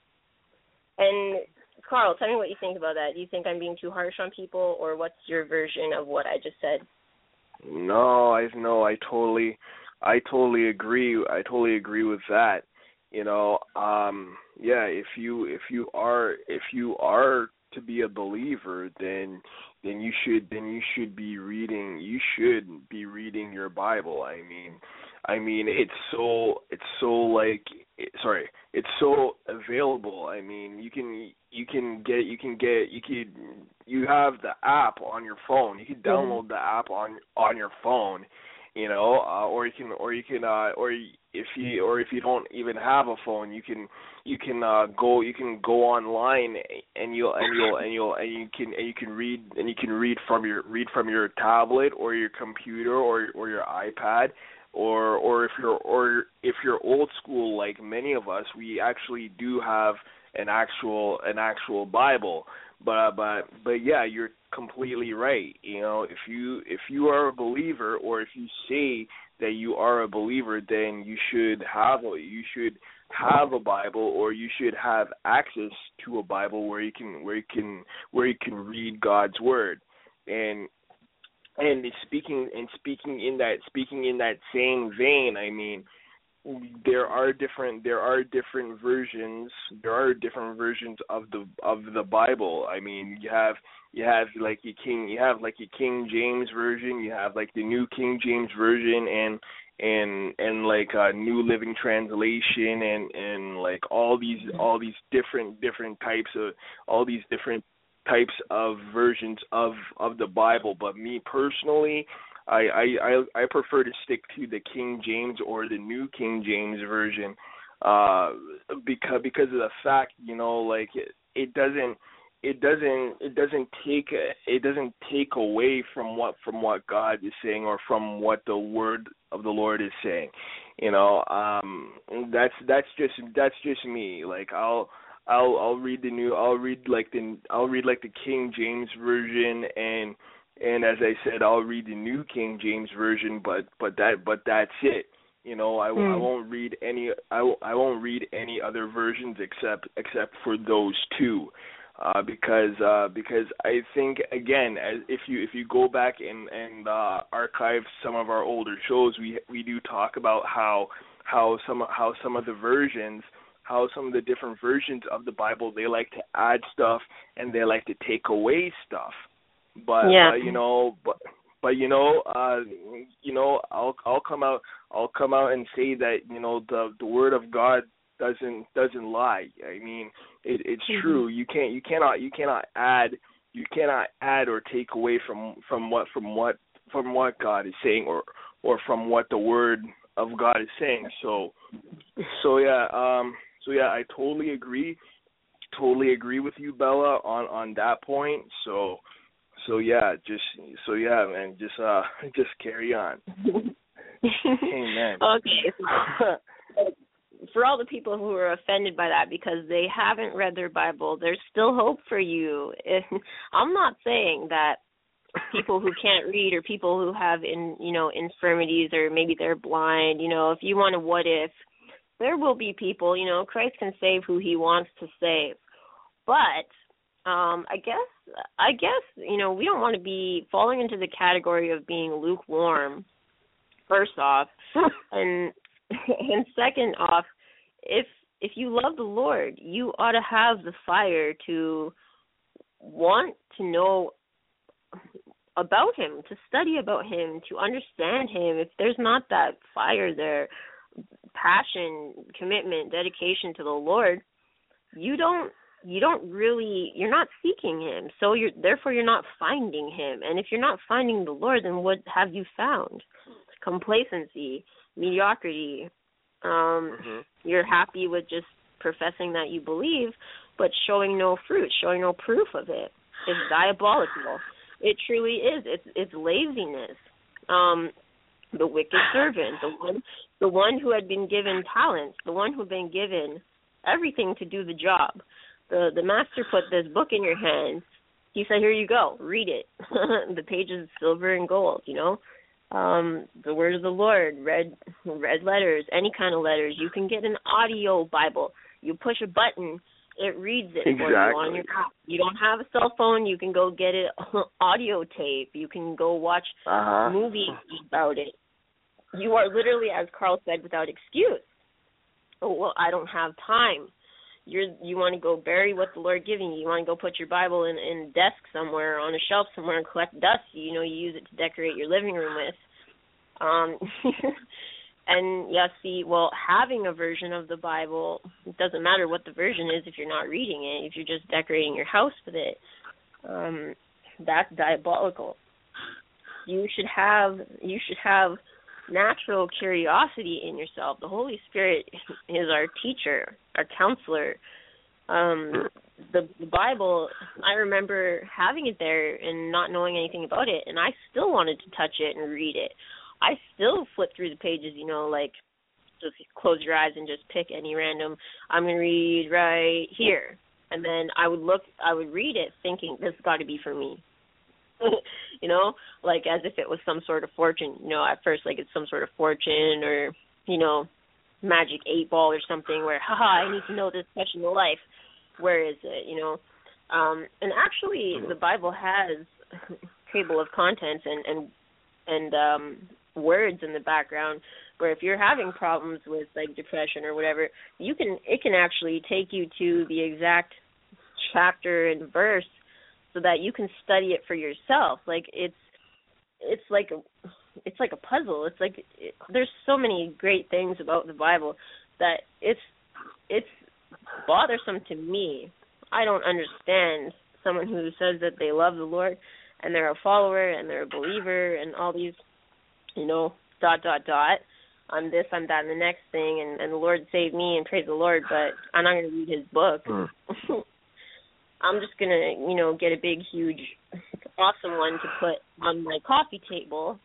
And Carl, tell me what you think about that. Do you think I'm being too harsh on people, or what's your version of what I just said? No, I no, I totally, I totally agree. I totally agree with that. You know, um, yeah. If you if you are if you are to be a believer, then then you should then you should be reading. You should be reading your Bible. I mean, I mean, it's so it's so like it, sorry, it's so available. I mean, you can you can get you can get you could you have the app on your phone. You can download the app on on your phone, you know, uh, or you can or you can uh, or if you or if you don't even have a phone, you can you can uh, go you can go online and you'll and you'll and you'll and you can and you can read and you can read from your read from your tablet or your computer or or your iPad. Or, or if you're, or if you're old school like many of us, we actually do have an actual, an actual Bible. But, but, but yeah, you're completely right. You know, if you, if you are a believer, or if you say that you are a believer, then you should have, a, you should have a Bible, or you should have access to a Bible where you can, where you can, where you can read God's word. And And speaking and speaking in that speaking in that same vein, I mean, there are different there are different versions there are different versions of the of the Bible. I mean, you have you have like your King you have like your King James version, you have like the New King James version, and and and like a New Living Translation, and and like all these all these different different types of all these different types of versions of, of the Bible. But me personally, I, I I prefer to stick to the King James or the New King James version, uh, because because of the fact, you know, like it, it doesn't it doesn't it doesn't take it doesn't take away from what from what God is saying, or from what the word of the Lord is saying. You know, um, that's that's just that's just me. Like I'll. I'll I'll read the new I'll read like the I'll read like the King James version, and and as I said, I'll read the New King James version, but but that but that's it. You know, I, mm. I won't read any I, I won't read any other versions except except for those two, uh, because uh, because I think, again, as if you if you go back and and uh, archive some of our older shows, we we do talk about how how some how some of the versions. how some of the different versions of the Bible, they like to add stuff and they like to take away stuff. But, yeah. uh, you know, but, but you know, uh, you know, I'll I'll come out I'll come out and say that, you know, the the word of God doesn't doesn't lie. I mean, it, it's mm-hmm. true. You can't you cannot you cannot add you cannot add or take away from, from what from what from what God is saying, or or from what the word of God is saying. So so yeah, um So yeah, I totally agree, totally agree with you, Bella, on, on that point. So, so yeah, just so yeah, man, just uh, just carry on. Amen. Okay. for all the people who are offended by that because they haven't read their Bible, there's still hope for you. I'm not saying that people who can't read or people who have in you know infirmities or maybe they're blind, you know, if you want to what if, there will be people, you know, Christ can save who he wants to save. But um, I guess I guess, you know, we don't want to be falling into the category of being lukewarm, first off. and and second off, if if you love the Lord, you ought to have the fire to want to know about him, to study about him, to understand him. If there's not that fire there, passion, commitment, dedication to the Lord, you don't you don't really you're not seeking him. So you're therefore you're not finding him. And if you're not finding the Lord, then what have you found? Complacency, mediocrity. Um mm-hmm. You're happy with just professing that you believe, but showing no fruit, showing no proof of it. It's diabolical. It truly is. It's it's laziness. Um, the wicked servant, the one, the one who had been given talents, the one who had been given everything to do the job. The the master put this book in your hand. He said, "Here you go. Read it." The pages silver and gold. You know, um, the word of the Lord, red red letters, any kind of letters. You can get an audio Bible. You push a button. It reads it exactly. for you on your app. You don't have a cell phone, you can go get it audio tape. You can go watch uh-huh. movies about it. You are literally, as Carl said, without excuse. Oh, well, I don't have time. You're you want to go bury what the Lord giving you. You want to go put your Bible in, in a desk somewhere, on a shelf somewhere, and collect dust. You know, you use it to decorate your living room with. Um And, yeah, see, well, having a version of the Bible, it doesn't matter what the version is if you're not reading it, if you're just decorating your house with it. Um, that's diabolical. You should have you should have natural curiosity in yourself. The Holy Spirit is our teacher, our counselor. Um, the, the Bible, I remember having it there and not knowing anything about it, and I still wanted to touch it and read it. I still flip through the pages, you know, like just close your eyes and just pick any random, I'm going to read right here. And then I would look, I would read it thinking, this has got to be for me. You know, like as if it was some sort of fortune, you know, at first like it's some sort of fortune or, you know, magic eight ball or something where, haha, I need to know this question of life. Where is it, you know? Um, and actually the Bible has a table of contents and, and, and, um, words in the background where if you're having problems with like depression or whatever, you can it can actually take you to the exact chapter and verse so that you can study it for yourself. Like it's it's like a it's like a puzzle. It's like it, there's so many great things about the Bible that it's it's bothersome to me. I don't understand someone who says that they love the Lord and they're a follower and they're a believer and all these, you know, dot, dot, dot. I'm this, I'm that, and the next thing, and, and the Lord saved me, and praise the Lord, but I'm not going to read his book. Mm. I'm just going to, you know, get a big, huge, awesome one to put on my coffee table,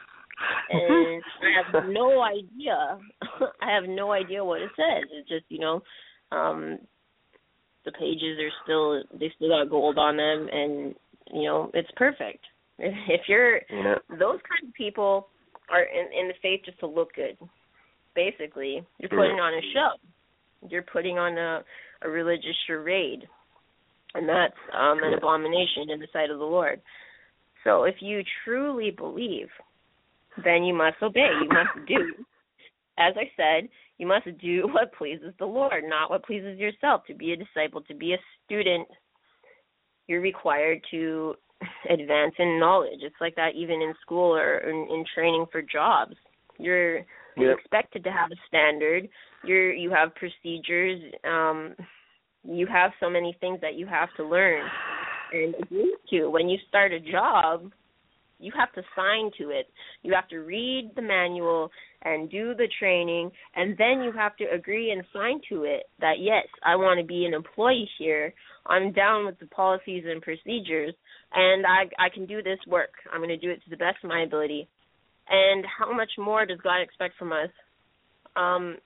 and I have no idea. I have no idea what it says. It's just, you know, um, the pages are still, they still got gold on them, and, you know, it's perfect. If you're, yeah. those kind of people are in, in the faith just to look good. Basically, you're putting on a show. You're putting on a, a religious charade, and that's um, an abomination in the sight of the Lord. So if you truly believe, then you must obey. You must do, as I said, you must do what pleases the Lord, not what pleases yourself. To be a disciple, to be a student, you're required to advance in knowledge. It's like that even in school or in, in training for jobs. You're, yep. you're expected to have a standard. You're you have procedures. Um, you have so many things that you have to learn and agree to. When you start a job, you have to sign to it. You have to read the manual and do the training, and then you have to agree and sign to it that, yes, I want to be an employee here. I'm down with the policies and procedures, and I I can do this work. I'm going to do it to the best of my ability. And how much more does God expect from us? Um,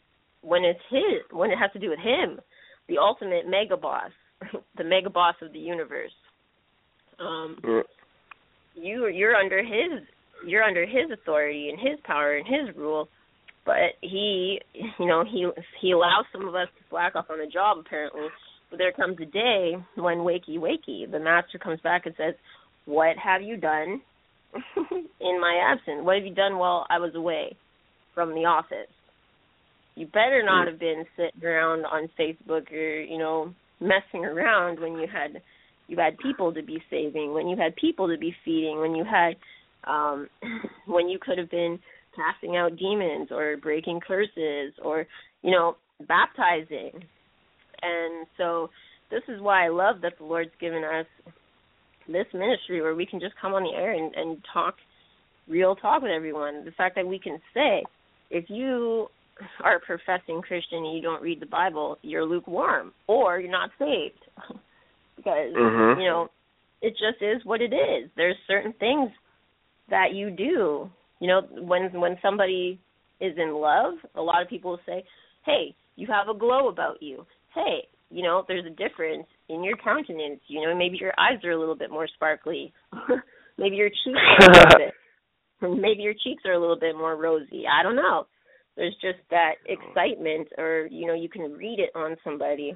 when it's his, when it has to do with him, the ultimate mega boss, the mega boss of the universe. Um, yeah. you you're under his you're under his authority and his power and his rule, but he you know he he allows some of us to slack off on the job apparently. But there comes a day when wakey wakey, the master comes back and says, "What have you done in my absence? What have you done while I was away from the office? You better not have been sitting around on Facebook or, you know, messing around when you had you had people to be saving, when you had people to be feeding, when you had um, when you could have been casting out demons or breaking curses or, you know, baptizing." And so this is why I love that the Lord's given us this ministry where we can just come on the air and, and talk real talk with everyone. The fact that we can say, if you are a professing Christian and you don't read the Bible, you're lukewarm or you're not saved. Because, mm-hmm. you know, it just is what it is. There's certain things that you do. You know, when when somebody is in love, a lot of people will say, hey, you have a glow about you. Hey, you know, there's a difference in your countenance. You know, maybe your eyes are a little bit more sparkly. Maybe your cheeks are a little bit, maybe your cheeks are a little bit more rosy. I don't know. There's just that excitement, or, you know, you can read it on somebody.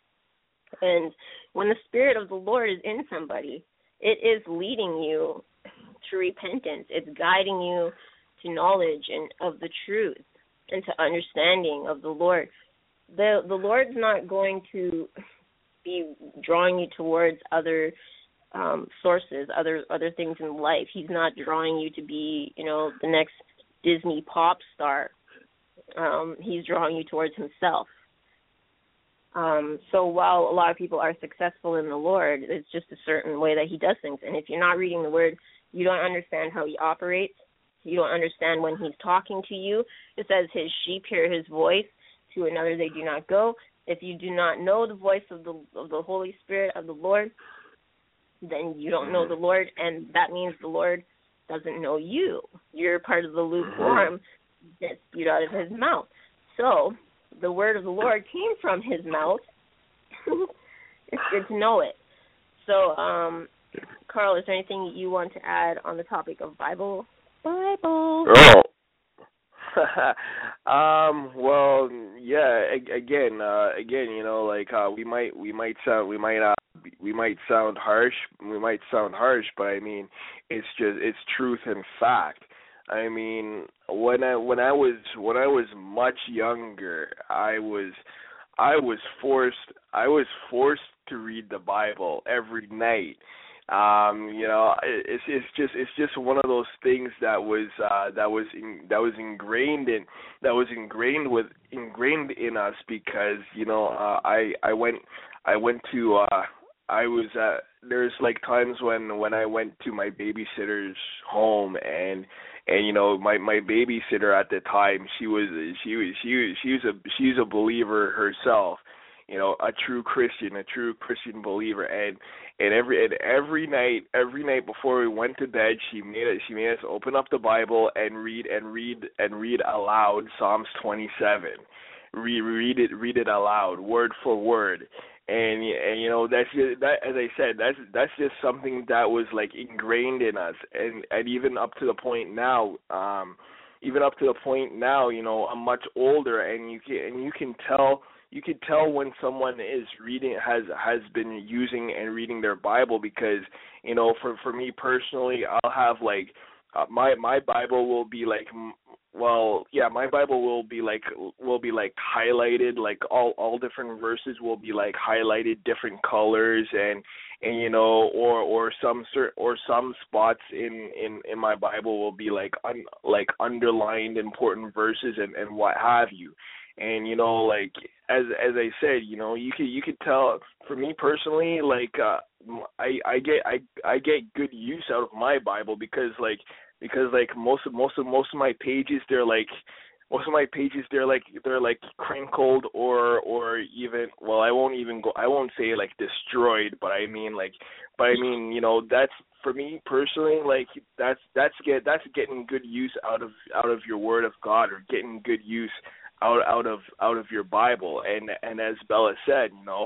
And when the Spirit of the Lord is in somebody, it is leading you to repentance. It's guiding you to knowledge and of the truth and to understanding of the Lord. The the Lord's not going to be drawing you towards other um, sources, other other things in life. He's not drawing you to be, you know, the next Disney pop star. Um, he's drawing you towards himself. Um, so while a lot of people are successful in the Lord, it's just a certain way that he does things. And if you're not reading the Word, you don't understand how he operates. You don't understand when he's talking to you. It says his sheep hear his voice. To another they do not go. If you do not know the voice of the of the Holy Spirit of the Lord, then you don't know the Lord, and that means the Lord doesn't know you. You're part of the lukewarm that spewed out of his mouth. So the word of the Lord came from his mouth. It's good to know it. So, um, Carl, is there anything you want to add on the topic of Bible? Bible. Oh. um. Well, yeah. Again, uh, again, you know, like uh, we might, we might sound, we might, uh, we might sound harsh. We might sound harsh, but I mean, it's just, it's truth and fact. I mean, when I when I was when I was much younger, I was I was forced I was forced to read the Bible every night. Um, you know, it's it's just it's just one of those things that was uh, that was in, that was ingrained in that was ingrained with ingrained in us because you know uh, I I went I went to uh, I was uh, there's like times when when I went to my babysitter's home and. And you know, my, my babysitter at the time, she was she was she was she was a she's a believer herself, you know, a true Christian, a true Christian believer. And and every and every night, every night before we went to bed, she made it. She made us open up the Bible and read and read and read aloud Psalms twenty-seven. Read read it read it aloud, word for word. And, and you know that's just, that as I said that's that's just something that was like ingrained in us, and, and even up to the point now, um, even up to the point now, you know I'm much older, and you can and you can tell you can tell when someone is reading has has been using and reading their Bible because you know for for me personally, I'll have like uh, my my Bible will be like. Well, yeah, my Bible will be like will be like highlighted, like all, all different verses will be like highlighted different colors, and and you know, or or some cert, or some spots in, in, in my Bible will be like un, like underlined important verses and, and what have you, and you know, like as as I said, you know, you could you could tell for me personally, like uh, I I get I I get good use out of my Bible because like. Because like most of most of most of my pages, they're like most of my pages they're like they're like crinkled or or even well I won't even go I won't say like destroyed, but I mean like but I mean you know that's for me personally like that's that's get that's getting good use out of out of your Word of God, or getting good use out out of out of your Bible. And and as Bella said, you know,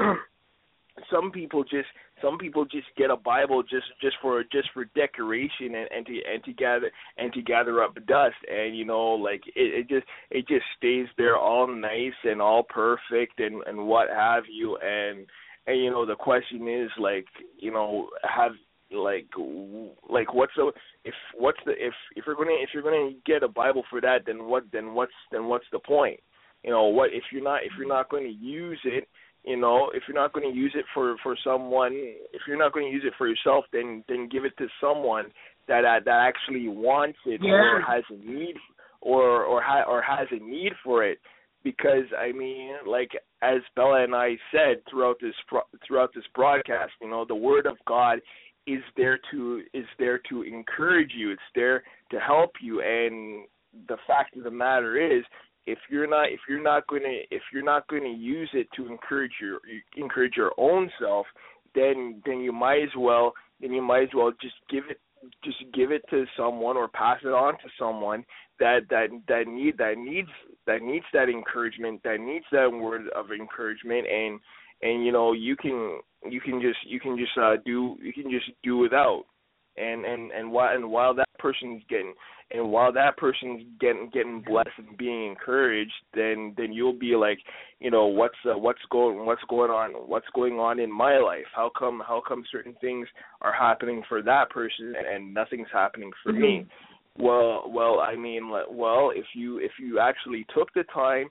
some people just some people just get a Bible just, just for just for decoration and, and to and to gather and to gather up dust, and you know, like it, it just it just stays there all nice and all perfect and, and what have you. And and you know, the question is, like, you know, have like like what's the if what's the if if you're gonna if you're gonna get a Bible for that, then what then what's then what's the point? You know, what if you're not if you're not going to use it? You know, if you're not going to use it for, for someone, if you're not going to use it for yourself, then then give it to someone that uh, that actually wants it, yeah. or has a need or or ha- or has a need for it. Because I mean, like as Bella and I said throughout this pro- throughout this broadcast, you know, the Word of God is there to is there to encourage you. It's there to help you. And the fact of the matter is, If you're not, if you're not going to, if you're not going to use it to encourage your, encourage your own self, then, then you might as well, then you might as well just give it, just give it to someone or pass it on to someone that, that, that need, that needs, that needs that encouragement, that needs that word of encouragement, and, and you know, you can, you can just, you can just uh, do, you can just do without. And, and, and while and while that person's getting and while that person's getting getting blessed and being encouraged, then, then you'll be like, you know, what's uh, what's going what's going on what's going on in my life? How come how come certain things are happening for that person and nothing's happening for mm-hmm. me? Well, well, I mean, well, if you if you actually took the time.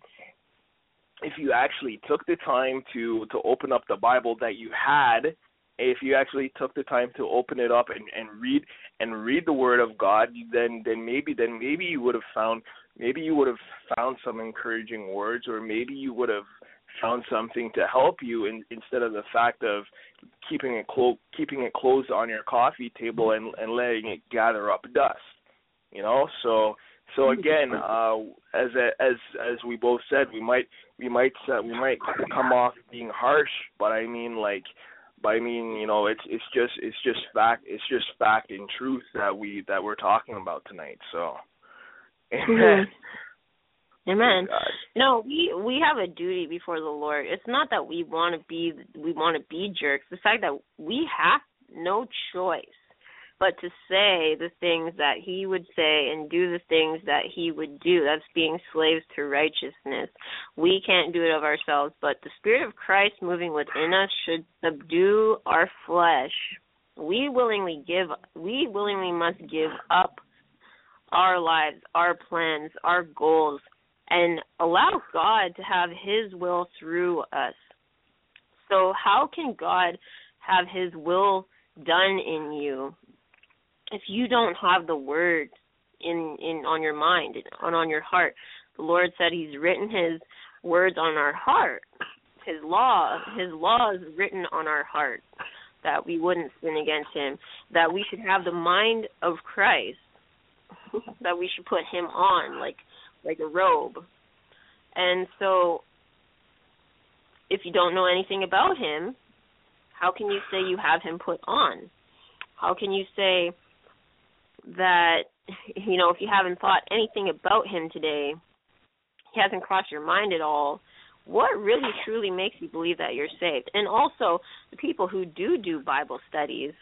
If you actually took the time to, to open up the Bible that you had. If you actually took the time to open it up and, and read and read the Word of God, then then maybe then maybe you would have found maybe you would have found some encouraging words, or maybe you would have found something to help you in, instead of the fact of keeping it clo- keeping it closed on your coffee table and, and letting it gather up dust. You know, so so again, uh, as as as we both said, we might we might uh, we might come off being harsh, but I mean like. But I mean, you know, it's it's just it's just fact it's just fact and truth that we that we're talking about tonight. So, amen. Amen. No, we we have a duty before the Lord. It's not that we want to be we want to be jerks. The fact that we have no choice but to say the things that He would say and do the things that He would do. That's being slaves to righteousness. We can't do it of ourselves, but the Spirit of Christ moving within us should subdue our flesh. We willingly give. We willingly must give up our lives, our plans, our goals, and allow God to have His will through us. So how can God have His will done in you if you don't have the Word in, in on your mind and on your heart? The Lord said He's written His words on our heart. His law, His law is written on our heart, that we wouldn't sin against Him, that we should have the mind of Christ, that we should put Him on like like a robe. And so if you don't know anything about Him, how can you say you have Him put on? How can you say that, you know, if you haven't thought anything about Him today, He hasn't crossed your mind at all, what really truly makes you believe that you're saved? And also, the people who do do Bible studies,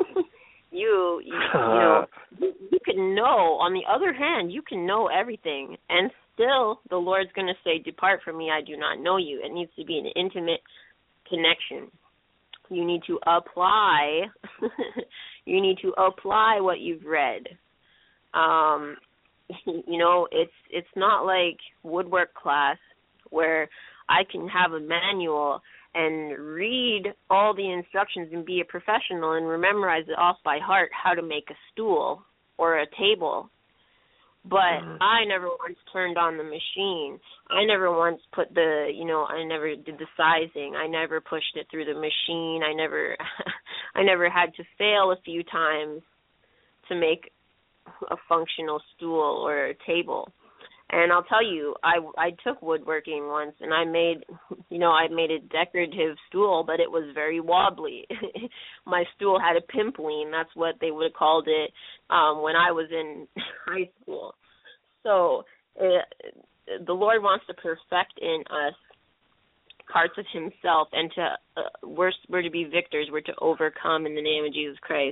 you, you, you know, you, you can know, on the other hand, you can know everything, and still the Lord's going to say, depart from me, I do not know you. It needs to be an intimate connection. You need to apply. you need to apply what you've read. Um, you know, it's it's not like woodwork class where I can have a manual and read all the instructions and be a professional and memorize it off by heart how to make a stool or a table. But mm-hmm. I never once turned on the machine. I never once put the, you know, I never did the sizing. I never pushed it through the machine. I never, I never had to fail a few times to make a functional stool or a table. And I'll tell you, I, I took woodworking once, and I made, you know, I made a decorative stool, but it was very wobbly. My stool had a pimpleen. That's what they would have called it um, when I was in high school. So it, the Lord wants to perfect in us parts of himself, and to uh, we're, we're to be victors. We're to overcome in the name of Jesus Christ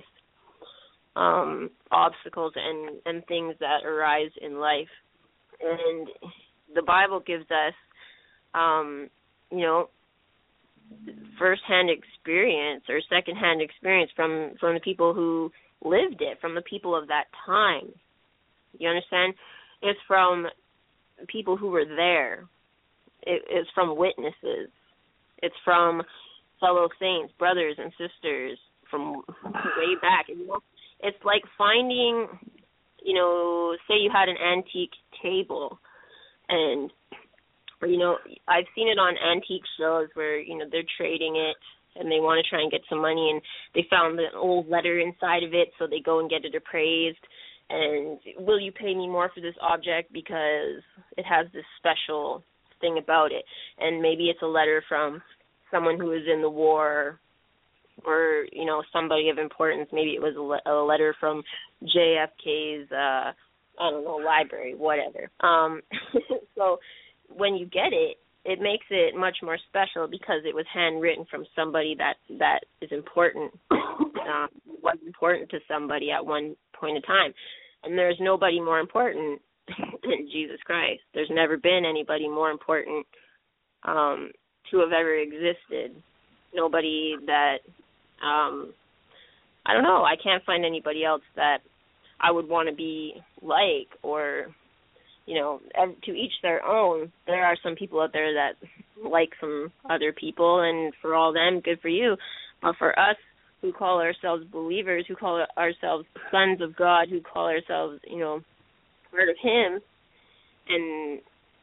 um, obstacles and, and things that arise in life. And the Bible gives us, um, you know, first-hand experience or second-hand experience from, from the people who lived it, from the people of that time. You understand? It's from people who were there. It, it's from witnesses. It's from fellow saints, brothers and sisters from way back. You know, it's like finding, you know, say you had an antique table, and, you know, I've seen it on antique shows where, you know, they're trading it and they want to try and get some money, and they found an old letter inside of it, so they go and get it appraised. And will you pay me more for this object because it has this special thing about it? And maybe it's a letter from someone who was in the war, or, you know, somebody of importance. Maybe it was a, le- a letter from J F K's, uh, I don't know, library, whatever. Um, so when you get it, it makes it much more special because it was handwritten from somebody that, that is important, um, was important to somebody at one point in time. And there's nobody more important than Jesus Christ. There's never been anybody more important um, to have ever existed. Nobody that, um, I don't know, I can't find anybody else that I would want to be like, or, you know, to each their own. There are some people out there that like some other people, and for all them, good for you. But for us who call ourselves believers, who call ourselves sons of God, who call ourselves, you know, part of him, and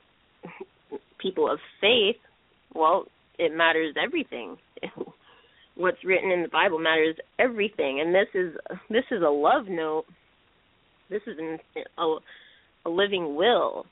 people of faith, well, it matters everything. What's written in the Bible matters everything, and this is this is a love note. This is an, a, a living will,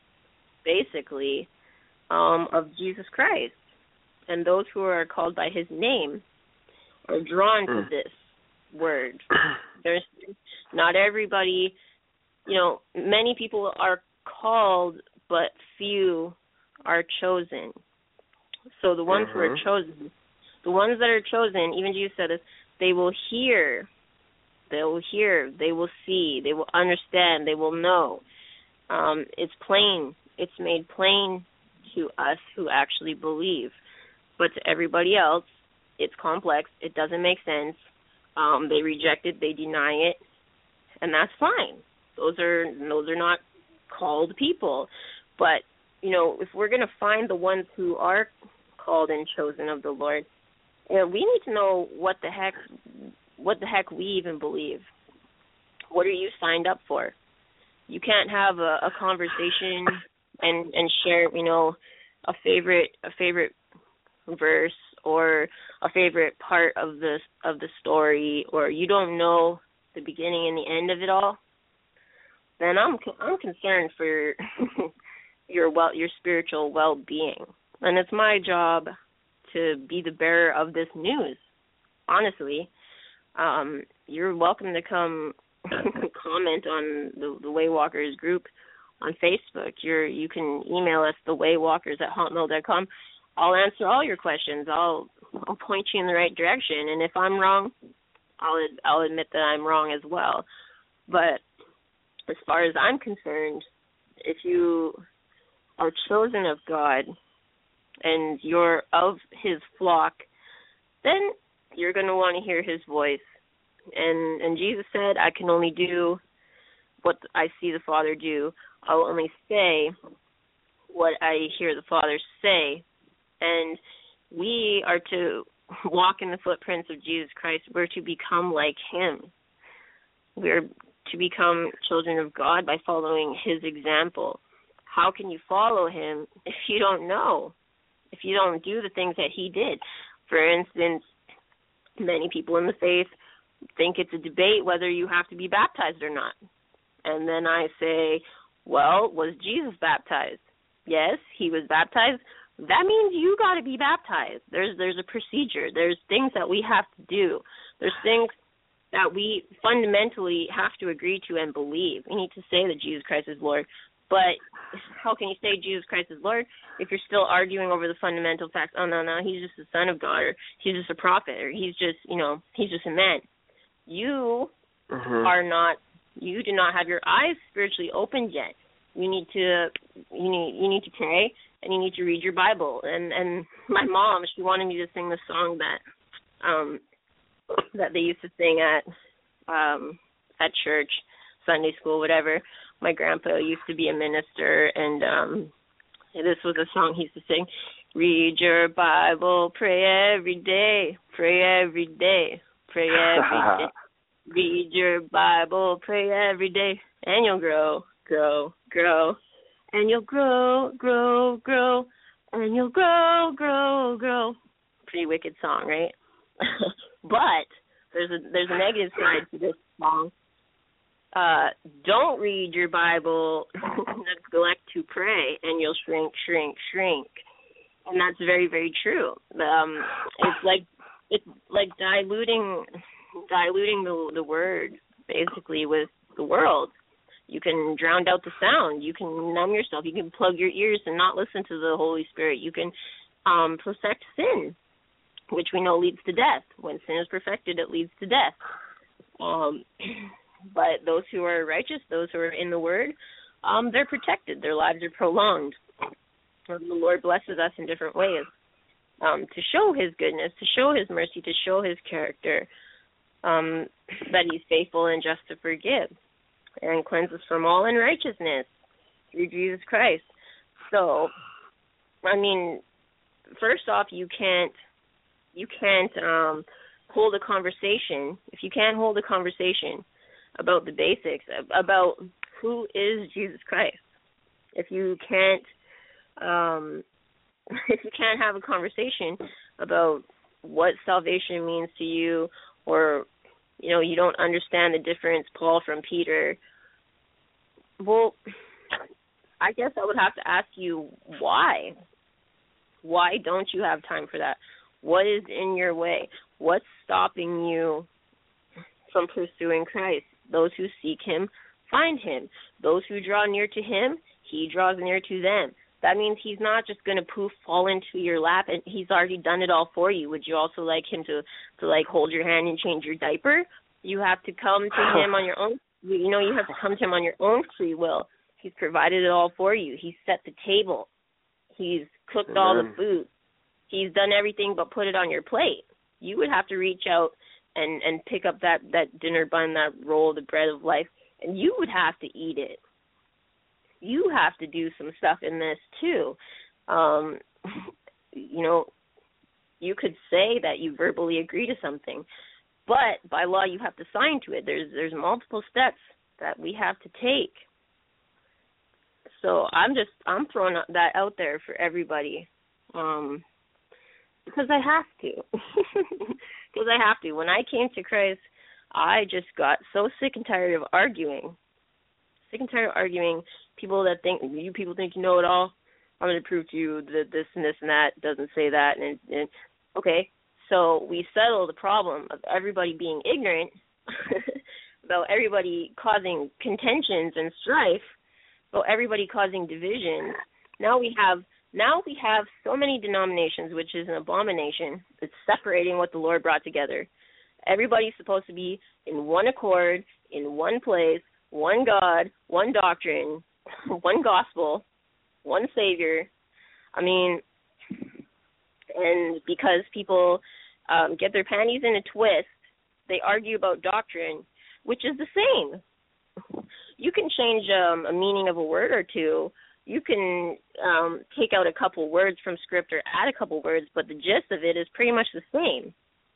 basically, um, of Jesus Christ, and those who are called by his name are drawn to this word. There's not everybody, you know, many people are called, but few are chosen. So the ones uh-huh. who are chosen, the ones that are chosen, even Jesus said this, they will hear, they will hear, they will see, they will understand, they will know. Um, it's plain, it's made plain to us who actually believe. But to everybody else, it's complex, it doesn't make sense, um, they reject it, they deny it, and that's fine. Those are those are not called people. But, you know, if we're going to find the ones who are called and chosen of the Lord, you know, we need to know what the heck what the heck we even believe. What are you signed up for? You can't have a, a conversation and, and share, you know, a favorite a favorite verse or a favorite part of the of the story, or you don't know the beginning and the end of it all. Then I'm I'm concerned for your well your spiritual well-being, and it's my job to be the bearer of this news. Honestly, um, you're welcome to come comment on the, the Waywalkers group on Facebook. You're you can email us thewaywalkers at hotmail dot com. I'll answer all your questions. I'll I'll point you in the right direction, and if I'm wrong, I'll I'll admit that I'm wrong as well. But as far as I'm concerned, if you are chosen of God and you're of his flock, then you're going to want to hear his voice. And and Jesus said, I can only do what I see the Father do. I'll only say what I hear the Father say. And we are to walk in the footprints of Jesus Christ. We're to become like him. We're to become children of God by following his example. How can you follow him if you don't know, if you don't do the things that he did? For instance, many people in the faith think it's a debate whether you have to be baptized or not. And then I say, well, was Jesus baptized? Yes, he was baptized. That means you got to be baptized. There's there's a procedure. There's things that we have to do. There's things that we fundamentally have to agree to and believe. We need to say that Jesus Christ is Lord. But how can you say Jesus Christ is Lord if you're still arguing over the fundamental facts? Oh, no, no, he's just the son of God, or he's just a prophet, or he's just, you know, he's just a man. You mm-hmm. are not, you do not have your eyes spiritually opened yet. You need to, you need, you need to pray, and you need to read your Bible. And and my mom, she wanted me to sing the song that, um, that they used to sing at, um, at church, Sunday school, whatever. My grandpa used to be a minister, and um, this was a song he used to sing. Read your Bible, pray every day, pray every day, pray every day. Read your Bible, pray every day, and you'll grow, grow, grow. And you'll grow, grow, grow, and you'll grow, grow, grow. Pretty wicked song, right? But there's a there's a negative side to this song. Uh, don't read your Bible, neglect to pray, and you'll shrink, shrink, shrink. And that's very, very true. Um, it's like it's like diluting diluting the the word basically with the world. You can drown out the sound. You can numb yourself. You can plug your ears and not listen to the Holy Spirit. You can um, perfect sin, which we know leads to death. When sin is perfected, it leads to death. Um But those who are righteous, those who are in the Word, um, they're protected. Their lives are prolonged. The Lord blesses us in different ways um, to show His goodness, to show His mercy, to show His character, um, that He's faithful and just to forgive and cleanse us from all unrighteousness through Jesus Christ. So, I mean, first off, you can't you can't um, hold a conversation. If you can't hold a conversation about the basics, about who is Jesus Christ. If you can't, um, if you can't have a conversation about what salvation means to you, or you know you don't understand the difference, Paul from Peter. Well, I guess I would have to ask you why. Why don't you have time for that? What is in your way? What's stopping you from pursuing Christ? Those who seek Him find Him. Those who draw near to Him, He draws near to them. That means He's not just going to poof fall into your lap, and He's already done it all for you. Would you also like Him to, to like hold your hand and change your diaper? You have to come to Him on your own. You know, you have to come to Him on your own free will. He's provided it all for you. He's set the table. He's cooked Amen. All the food. He's done everything but put it on your plate. You would have to reach out and, and pick up that, that dinner bun, that roll, the bread of life, and you would have to eat it. You have to do some stuff in this too. Um, you know, you could say that you verbally agree to something, but by law you have to sign to it. There's there's multiple steps that we have to take. So I'm just I'm throwing that out there for everybody. Um, Because I have to. Because I have to. When I came to Christ, I just got so sick and tired of arguing. Sick and tired of arguing. People that think, you people think you know it all. I'm going to prove to you that this and this and that doesn't say that. And, and okay, so we settle the problem of everybody being ignorant, about everybody causing contentions and strife, about everybody causing division. Now we have Now we have so many denominations, which is an abomination. It's separating what the Lord brought together. Everybody's supposed to be in one accord, in one place, one God, one doctrine, one gospel, one Savior. I mean, and because people um, get their panties in a twist, they argue about doctrine, which is the same. You can change um, a meaning of a word or two. You can um, take out a couple words from Script or add a couple words, but the gist of it is pretty much the same.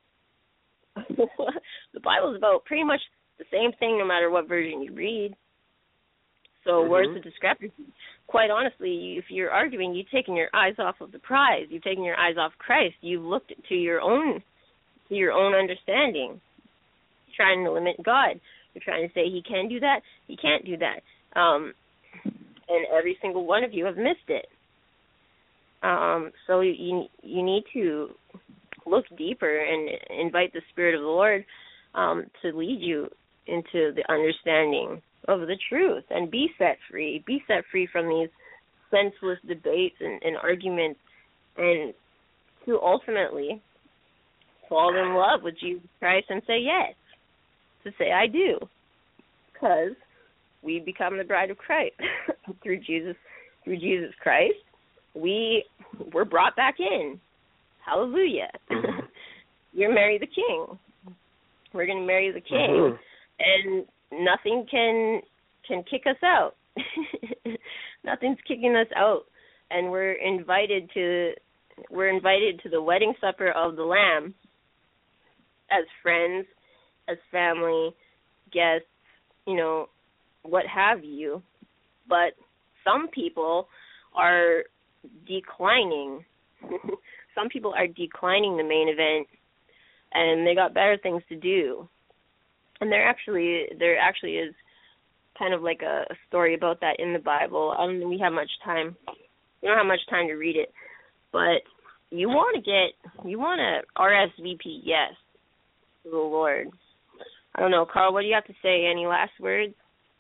The Bible is about pretty much the same thing no matter what version you read. So mm-hmm. Words of discrepancy. Quite honestly, if you're arguing, you've taken your eyes off of the prize. You've taken your eyes off Christ. You've looked to your own to your own understanding. You're trying to limit God. You're trying to say He can do that. He can't do that. Um, and every single one of you have missed it. Um, so you you need to look deeper and invite the Spirit of the Lord um, to lead you into the understanding of the truth and be set free. Be set free from these senseless debates and, and arguments, and to ultimately fall in love with Jesus Christ and say yes, to say I do, because we become the bride of Christ through Jesus, through Jesus Christ. We were brought back in. Hallelujah. Mm-hmm. You're marry the King. We're going to marry the King, mm-hmm. and nothing can can kick us out. Nothing's kicking us out, and we're invited to we're invited to the wedding supper of the Lamb as friends, as family, guests, you know, what have you. But some people are declining. Some people are declining the main event, and they got better things to do. And there actually there actually is kind of like a, a story about that in the Bible. I don't think we have much time. We don't have much time to read it, but you want to get you want to R S V P yes to the Lord. I don't know, Carl. What do you have to say? Any last words?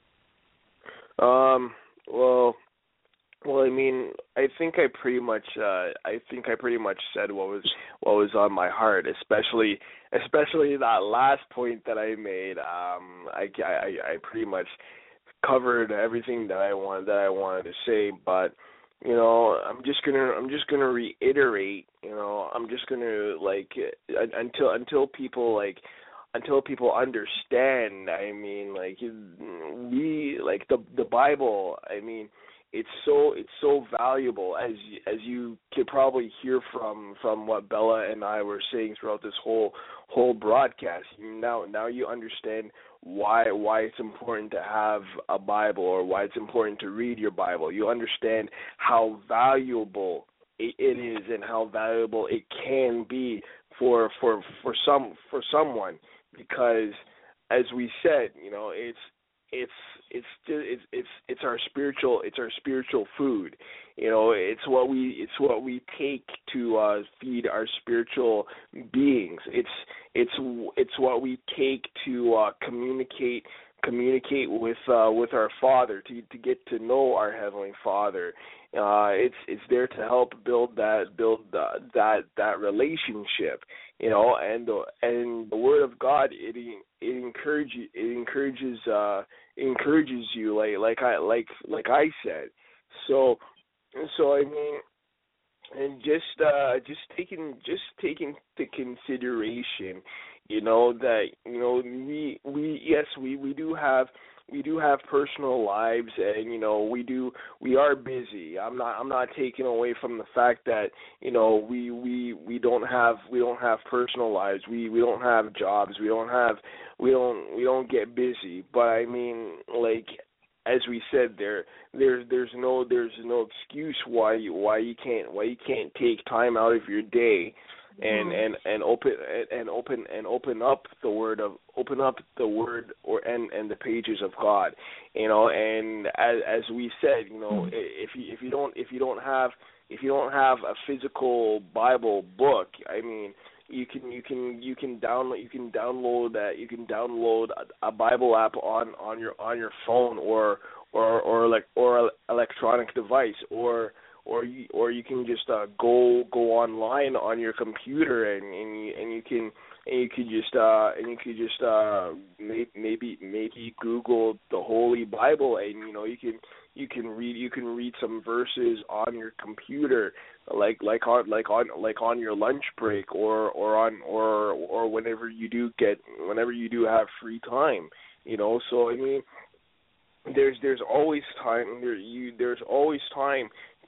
Um. Well. Well, I mean, I think I pretty much, uh, I think I pretty much said what was what was on my heart, especially, especially that last point that I made. Um, I, I, I pretty much covered everything that I wanted that I wanted to say, but you know, I'm just gonna, I'm just gonna reiterate. You know, I'm just gonna like until until people like. Until people understand, I mean, like we, like the the Bible. I mean, it's so it's so valuable, as as you could probably hear from, from what Bella and I were saying throughout this whole whole broadcast. Now now you understand why why it's important to have a Bible, or why it's important to read your Bible. You understand how valuable it is and how valuable it can be for for for some for someone. Because, as we said, you know, it's it's it's it's it's it's our spiritual it's our spiritual food. You know, it's what we it's what we take to uh, feed our spiritual beings. It's it's it's what we take to uh, communicate communicate with uh, with our Father, to to get to know our Heavenly Father. Uh, it's it's there to help build that build uh, that that relationship, you know, and the and the Word of God, it it encourages it encourages uh, it encourages you, like like I like like I said. So so I mean, and just uh, just taking just taking into consideration, you know, that you know we we yes we, we do have. We do have personal lives, and you know we do we are busy. I'm not I'm not taking away from the fact that you know we we, we don't have we don't have personal lives. We, we don't have jobs. We don't have we don't we don't get busy. But I mean, like as we said, there there's there's no there's no excuse why you why you can't why you can't take time out of your day and and and open and open and open up the word of open up the word or and and the pages of God, you know. And as as we said, you know, if you if you don't if you don't have if you don't have a physical Bible book, I mean, you can you can you can download you can download that you can download a, a Bible app on, on your on your phone or or or like or electronic device, or or you or you can just uh, go go online on your computer and and you, and you can and you could just uh and you could just uh maybe maybe Google the Holy Bible, and you know you can you can read you can read some verses on your computer, like like on like on like on your lunch break, or or on or or whenever you do get whenever you do have free time, you know. So I mean, there's there's always time there you there's always time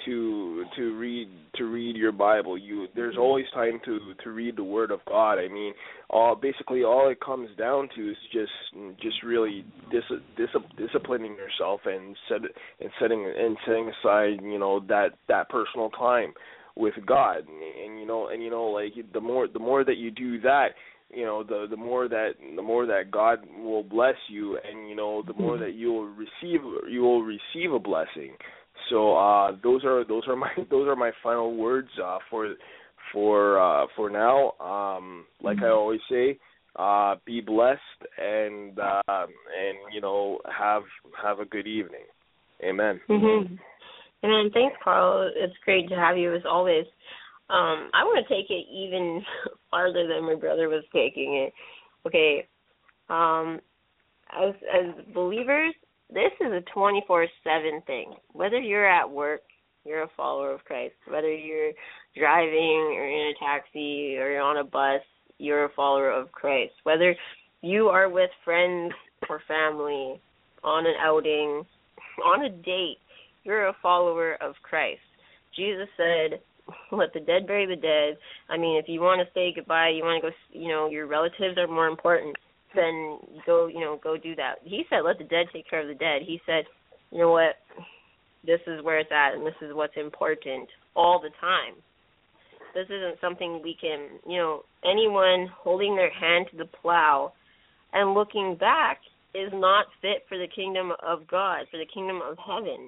to to read to read your Bible. You there's always time to, to read the Word of God. I mean, all basically all it comes down to is just just really dis, dis, disciplining yourself and set and setting and setting aside, you know, that, that personal time with God. And, and you know and you know like the more the more that you do that, you know, the the more that the more that God will bless you, and you know the more that you will receive you will receive a blessing. So uh, those are those are my those are my final words uh, for for uh, for now. Um, like I always say, uh, be blessed and uh, and you know have have a good evening. Amen. Mm-hmm. Amen. Thanks, Carl. It's great to have you as always. Um, I want to take it even farther than my brother was taking it. Okay, um, as as believers, this is a twenty-four seven thing. Whether you're at work, you're a follower of Christ. Whether you're driving or in a taxi or you're on a bus, you're a follower of Christ. Whether you are with friends or family, on an outing, on a date, you're a follower of Christ. Jesus said, let the dead bury the dead. I mean, if you want to say goodbye, you want to go, you know, your relatives are more important, then go, you know, go do that. He said, let the dead take care of the dead. He said, you know what, this is where it's at and this is what's important all the time. This isn't something we can, you know, anyone holding their hand to the plow and looking back is not fit for the kingdom of God, for the kingdom of heaven.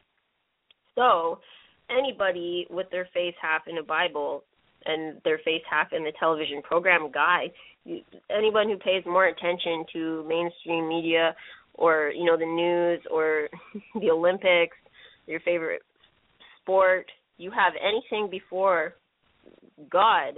So anybody with their face half in a Bible and their face half in the television program guide, anyone who pays more attention to mainstream media or, you know, the news or the Olympics, your favorite sport, you have anything before God,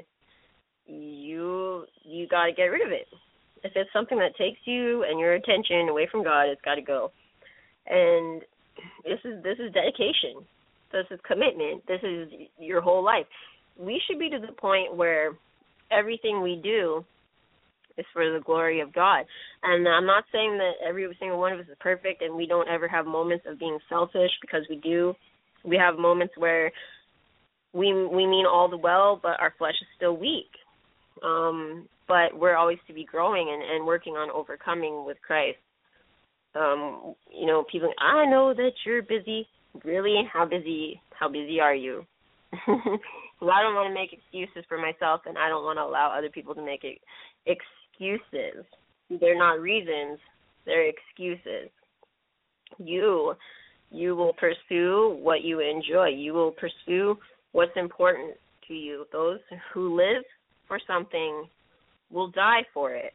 you you got to get rid of it. If it's something that takes you and your attention away from God, it's got to go. And this is this is dedication. This is commitment. This is your whole life. We should be to the point where everything we do is for the glory of God. And I'm not saying that every single one of us is perfect and we don't ever have moments of being selfish, because we do. We have moments where we we mean all the well, but our flesh is still weak. Um, but we're always to be growing and, and working on overcoming with Christ. Um, you know, people, I know that you're busy. Really? How busy? How busy are you? Well, I don't want to make excuses for myself, and I don't want to allow other people to make it excuses. They're not reasons. They're excuses. You, you will pursue what you enjoy. You will pursue what's important to you. Those who live for something will die for it.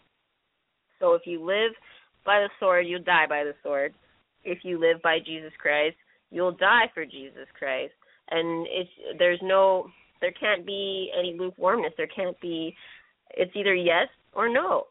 So if you live by the sword, you'll die by the sword. If you live by Jesus Christ, you'll die for Jesus Christ. And it's there's no, there can't be any lukewarmness. There can't be, it's either yes or no.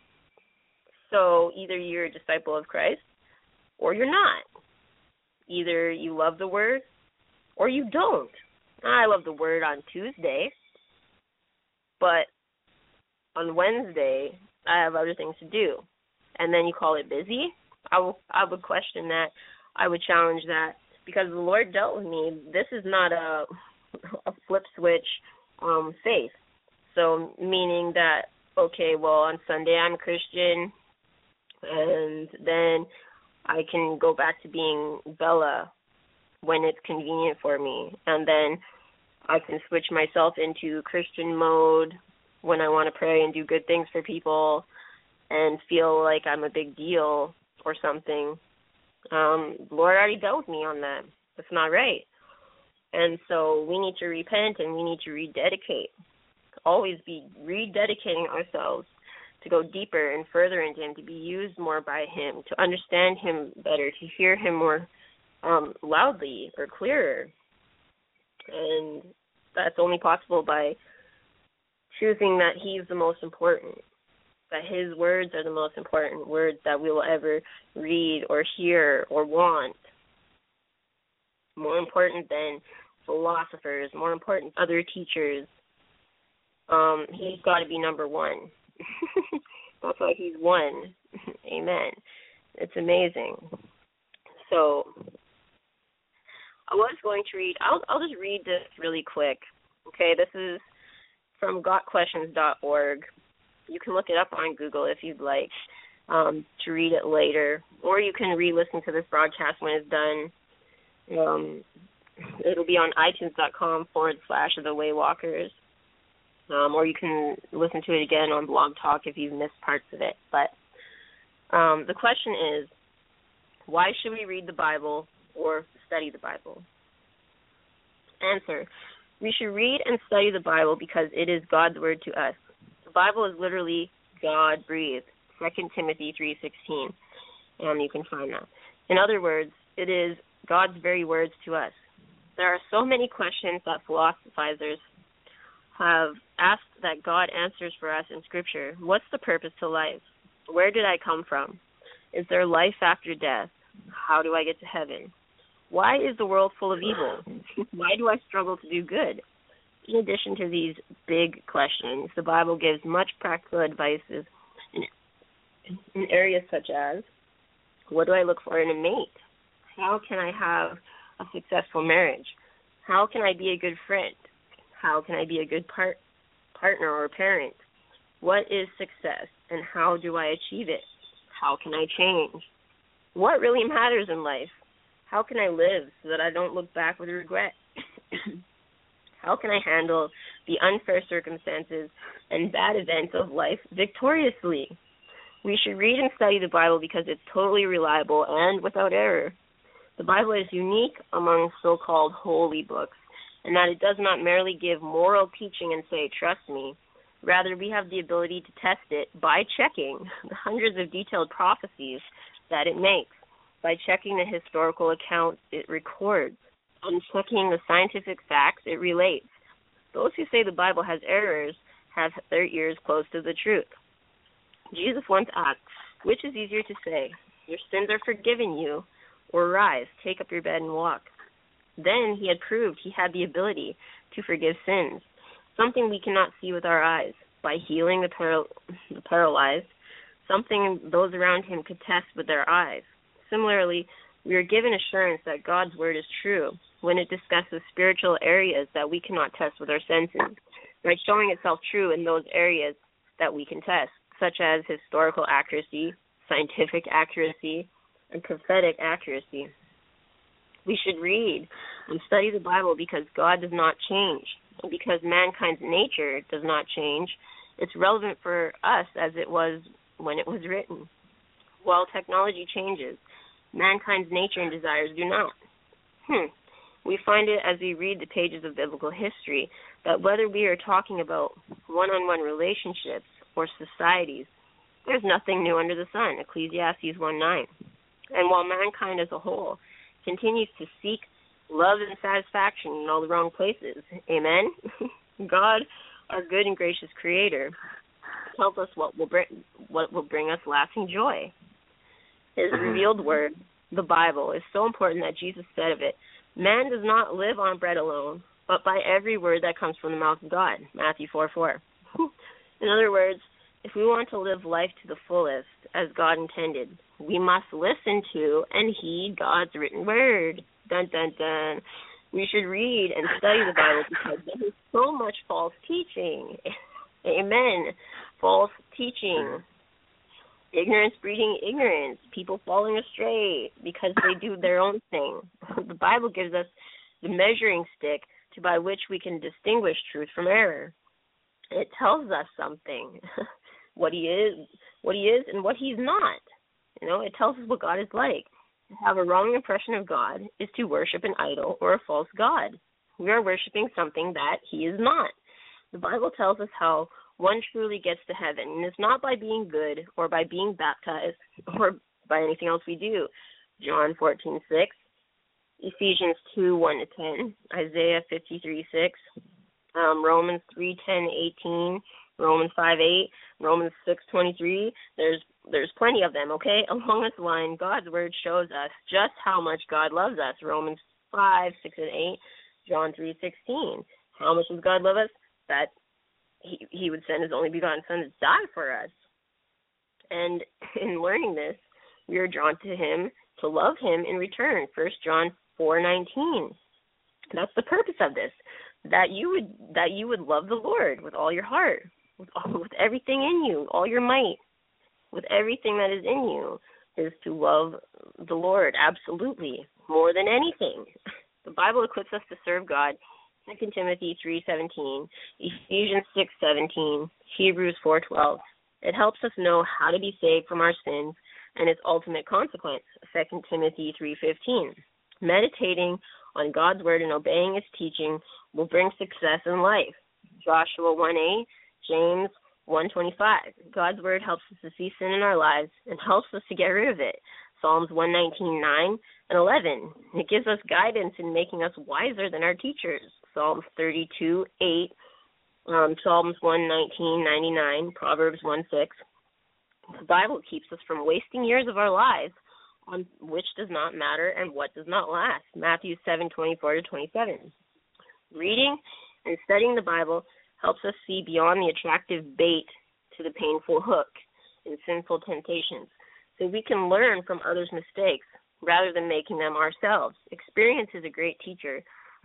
So either you're a disciple of Christ or you're not. Either you love the word or you don't. I love the word on Tuesday, but on Wednesday I have other things to do. And then you call it busy? I, will, I would question that. I would challenge that, because the Lord dealt with me. This is not a, a flip switch um, faith. So meaning that, okay, well, on Sunday I'm a Christian, and then I can go back to being Bella when it's convenient for me. And then I can switch myself into Christian mode when I want to pray and do good things for people and feel like I'm a big deal or something. Um, the Lord already dealt with me on that. That's not right. And so we need to repent and we need to rededicate. Always be rededicating ourselves to go deeper and further into Him, to be used more by Him, to understand Him better, to hear Him more um, loudly or clearer. And that's only possible by choosing that He's the most important, that His words are the most important words that we will ever read or hear or want. More important than philosophers, more important than other teachers. Um, he's got to be number one. That's why He's one. Amen. It's amazing. So I was going to read, I'll, I'll just read this really quick. Okay, this is from got questions dot org. You can look it up on Google if you'd like um, to read it later, or you can re-listen to this broadcast when it's done. Um, it'll be on iTunes.com forward slash The Waywalkers, um, or you can listen to it again on Blog Talk if you've missed parts of it. But um, the question is, why should we read the Bible or study the Bible? Answer: we should read and study the Bible because it is God's word to us. The Bible is literally God-breathed. Second Timothy three sixteen. And you can find that. In other words, it is God's very words to us. There are so many questions that philosophizers have asked that God answers for us in Scripture. What's the purpose to life? Where did I come from? Is there life after death? How do I get to heaven? Why is the world full of evil? Why do I struggle to do good? In addition to these big questions, the Bible gives much practical advice in, in areas such as, what do I look for in a mate? How can I have a successful marriage? How can I be a good friend? How can I be a good part, partner or parent? What is success, and how do I achieve it? How can I change? What really matters in life? How can I live so that I don't look back with regret? How can I handle the unfair circumstances and bad events of life victoriously? We should read and study the Bible because it's totally reliable and without error. The Bible is unique among so-called holy books, and that it does not merely give moral teaching and say, trust me. Rather, we have the ability to test it by checking the hundreds of detailed prophecies that it makes, by checking the historical accounts it records, and checking the scientific facts it relates. Those who say the Bible has errors have their ears close to the truth. Jesus once asked, which is easier to say, your sins are forgiven you, or rise, take up your bed and walk? Then he had proved he had the ability to forgive sins, something we cannot see with our eyes, by healing the, paral- the paralyzed, something those around him could test with their eyes. Similarly, we are given assurance that God's word is true when it discusses spiritual areas that we cannot test with our senses, by showing itself true in those areas that we can test, such as historical accuracy, scientific accuracy, and prophetic accuracy. We should read and study the Bible because God does not change, and because mankind's nature does not change. It's relevant for us as it was when it was written. While technology changes, mankind's nature and desires do not. Hmm. We find it as we read the pages of biblical history that whether we are talking about one-on-one relationships or societies, there's nothing new under the sun, Ecclesiastes one nine. And while mankind as a whole continues to seek love and satisfaction in all the wrong places, amen, God, our good and gracious Creator, tells us what will bring, what will bring us lasting joy. His revealed word, the Bible, is so important that Jesus said of it, man does not live on bread alone, but by every word that comes from the mouth of God, Matthew four four. In other words, if we want to live life to the fullest, as God intended, we must listen to and heed God's written word. Dun, dun, dun. We should read and study the Bible because there is so much false teaching. Amen. False teaching. Ignorance breeding ignorance. People falling astray because they do their own thing. The Bible gives us the measuring stick to by which we can distinguish truth from error. It tells us something. What he is, what he is, and what he's not. You know, it tells us what God is like. To have a wrong impression of God is to worship an idol or a false god. We are worshiping something that he is not. The Bible tells us how one truly gets to heaven, and it's not by being good or by being baptized or by anything else we do. John fourteen six, Ephesians two one to ten, Isaiah fifty-three six, um, Romans three ten eighteen, Romans five eight, Romans six twenty-three. There's there's plenty of them, okay? Along this line, God's word shows us just how much God loves us. Romans five six and eight, John three sixteen. How much does God love us? That he he would send his only begotten Son to die for us. And in learning this, we are drawn to him to love him in return. First John four nineteen. That's the purpose of this. That you would that you would love the Lord with all your heart, with all, with everything in you, all your might, with everything that is in you, is to love the Lord absolutely, more than anything. The Bible equips us to serve God. Second Timothy three seventeen, Ephesians six seventeen, Hebrews four twelve. It helps us know how to be saved from our sins and its ultimate consequence. Second Timothy three fifteen. Meditating on God's word and obeying its teaching will bring success in life. Joshua one eight, James one twenty-five. God's word helps us to see sin in our lives and helps us to get rid of it. Psalms one nineteen, nine and eleven. It gives us guidance in making us wiser than our teachers. Psalms thirty-two, eight. Um, Psalms one nineteen, ninety-nine. Proverbs one six. The Bible keeps us from wasting years of our lives on which does not matter and what does not last. Matthew seven, twenty-four to twenty-seven. Reading and studying the Bible helps us see beyond the attractive bait to the painful hook in sinful temptations, so we can learn from others' mistakes rather than making them ourselves. Experience is a great teacher.